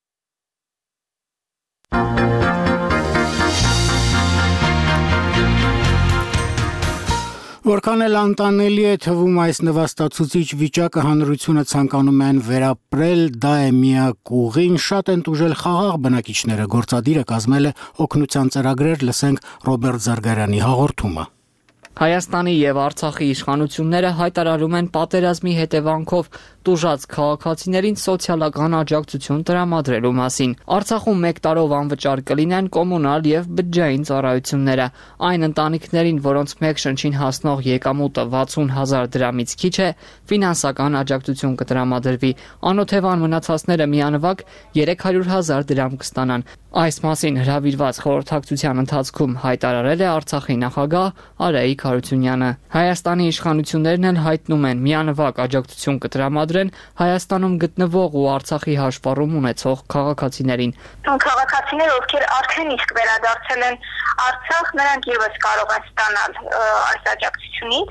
Որքան էլ անտանելի է թվում այս նվաստացուցիչ վիճակը հանրությունը ցանկանում են վերապրել, դա է միակ ուղին, շատ են տուժել խաղաղ բնակիչները, գործադիրը կազմել է օգնության ծրագրեր, լսենք Ռոբերտ Զարգարյանի հաղորդումը։ Հայաստանի եւ Արցախի իշխանությունները հայտարարում են պատերազմի հետևանքով տուժած քաղաքացիներին սոցիալական աջակցություն տրամադրելու մասին։ Արցախում 1 տարով անվճար կլինեն կոմունալ եւ բջջային ծառայությունները։ Այն ընտանիքներին, որոնց մեկ շնչին հասնող եկամուտը 60,000 դրամից քիչ է, ֆինանսական աջակցություն կտրամադրվի։ Անօթևան մնացածները միանվագ 300,000 դրամ կստանան։ Այս մասին հրավիրված խորհրդակցության ընթացքում հայտարարել է Արցախի նախագահ Արայիկ Հարությունյանը։ Հայաստանի իշխանություններն էլ հայտնում են միանվագ աջակցություն կտրամադրեն Հայաստանում գտնվող ու Արցախի հաշվառում ունեցող քաղաքացիներին։ Քաղաքացիներ, ովքեր արդեն իսկ վերադարձել են Արցախ, նրանք եւս կարող են ստանալ այս աջակցությունից։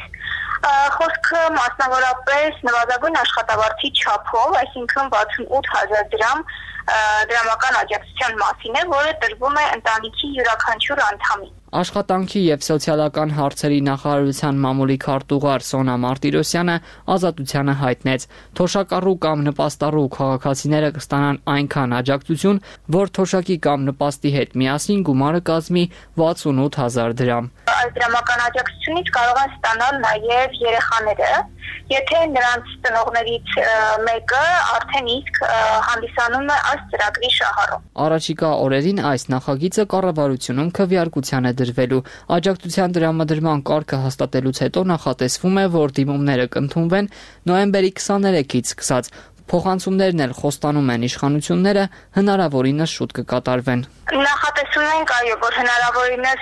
Խոսքը մասնավորապես նվազագույն աշխատավարձի չափով, այսինքն 68,000 դրամ դրամական աջակցության մասին է, որը տրվում է ընտանիքի յուրաքանչյուր անդամին։ Աշխատանքի եւ սոցիալական հարցերի նախարարության մամուլի քարտուղար Սոնա Մարտիրոսյանը Ազատությանը հայտնեց. թոշակառու կամ նպաստառու քաղաքացիները կստանան այնքան աջակցություն, որ թոշակի կամ նպաստի հետ միասին գումարը կազմի 68,000 դրամ։ Այս դրամական աջակցությունից կարող են ստանալ նաեւ երեխաները, եթե նրանց ծնողներից մեկը արդեն իսկ հանդիսանում է այս ծրագրի շահառու։ Առաջիկա օրերին այս նախագիծը կառավարությունում քվեարկության է դրվելու։ Աջակցության տրամադրման կարգը հաստատելուց հետո նախատեսվում է, որ դիմումները կընդունվեն նոյեմբերի 23-ից սկսած։ Փոխանցումներն էլ խոստանում են իշխանությունները հնարավորինս շուտ կկատարվեն։ Նախատեսում ենք, այո, որ հնարավորինս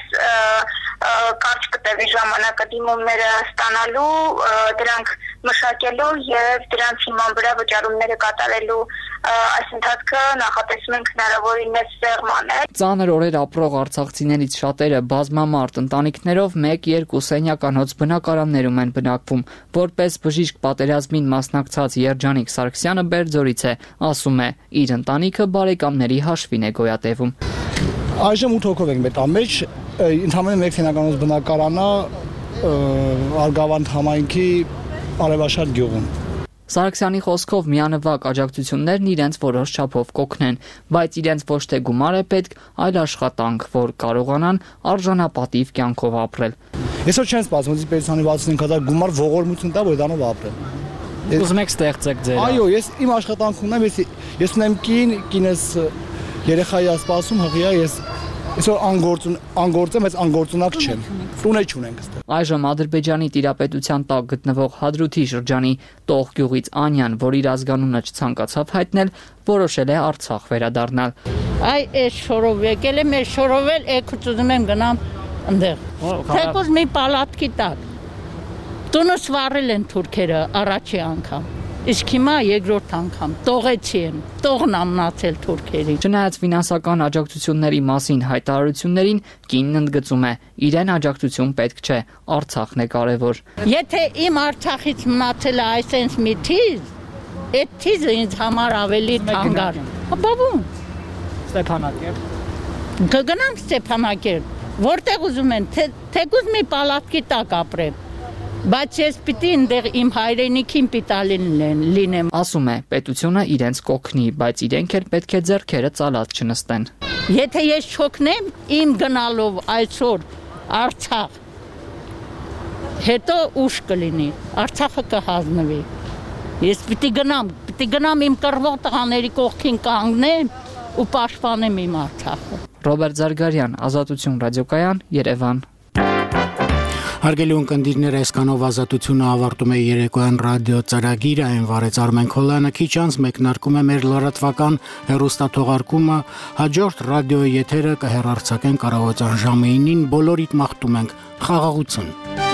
կարճ կտևի ժամանակը դիմումները ստանալու, դրանք մշակելու եւ դրանց հիման վրա վճարումները կատարելու այս ընթացքը նախատեսում ենք հնարավորինս սեղմ անել։ Ծանր օրեր ապրող արցախցիներից շատերը բազմամարդ ընտանիքներով 1-2 սենյականոց բնակարաններում են բնակվում։ Որպես բժիշկ պատերազմին մասնակցած Երջանիկ Սարգսյանը Բերձորից է, ասում է, իր ընտանիքը բարեկամների հաշվին է գոյատևում։ Այժմ 8 հոգով ենք մեր տան մեջ, ընդհանրապես 1 սենյականոց բնակարանա Արգավանդ համայնքի Արևաշատ գյուղում։ Սարգսյանի խոսքով միանվագ աջակցություններն իրենց որոշ չափով կօգնեն, բայց իրենց ոչ թե գումար է պետք, այլ աշխատանք, որ կարողանան արժանապատիվ կյանքով ապրել։ Այսօր չեն սպասում, որ պետք է 65,000 գումար ողորմություն տա, որ դրանով ապրել։ Ուզում եք ստեղծեք ձեր։ Այո, ես իմ աշխատանք ունեմ, ես ունեմ կինս երեխայի ասպասում հղիա, ես այսօր անգործ եմ, բայց անգործունակ չեմ։ Տուն չունենք այստեղ։ Այժմ Ադրբեջանի տիրապետության տակ գտնվող Հադրութի շրջանի Տող գյուղից Անյան, որ իր ազգանունը չցանկացավ հայտնել, որոշել է Արցախ վերադառնալ։ Այս շորով եկել եմ, այս շորովել եկուց ուզում եմ գնամ այնտեղ։ Թեկուզ մի պալատքի տակ։ Տունս վառել են թուրքերը առաջի անգամ։ Իսկ հիմա երկրորդ անգամ տողեցի են, տողն ամնացել թուրքերի։ Չնայած ֆինանսական աջակցությունների մասին հայտարարություններին, կինն ընդգծում է, իրեն աջակցություն պետք չէ, Արցախն է կարևոր։ Եթե իմ Արցախից մնացել է այսպես մի թիզ, այդ թիզը ինձ համար ավելի թանկար։ Բաբում։ Ստեփանակերտ։ Կգնամ Ստեփանակերտ։ Որտեղ ուզում են, թեկուզ մի պալատքի տակ ապրեմ։ Բայց ես պիտի այնտեղ իմ հայրենիքին պիտի լինեմ։ Ասում է, պետությունը իրենց կօգնի, բայց իրենք էլ պետք է ձեռքերը ծալած չնստեն։ Եթե ես չօգնեմ իմ գնալով այսօր Արցախ, հետո ուշ կլինի, Արցախը կհազնվի։ Ես պիտի գնամ իմ կռվող տղաների կողքին կանգնեմ ու պաշտպանեմ իմ Արցախը։ Ռոբերտ Զարգարյան, Ազատություն ռադիոկայան, Երևան։ Հարգելի ունկնդիրներ, այսքանով Ազատությունը ավարտում է երեկոյան ռադիո ծրագիրը, այն վարեց Արմեն Քոլյանը, քիչ անց մեկնարկում է մեր լրատվական հեռուստաթողարկումը, հաջորդ ռադիոյի եթերը կհեռարձակենք առավոտյան ժամը 9-ին, բոլորիդ մաղթում ենք խաղաղություն։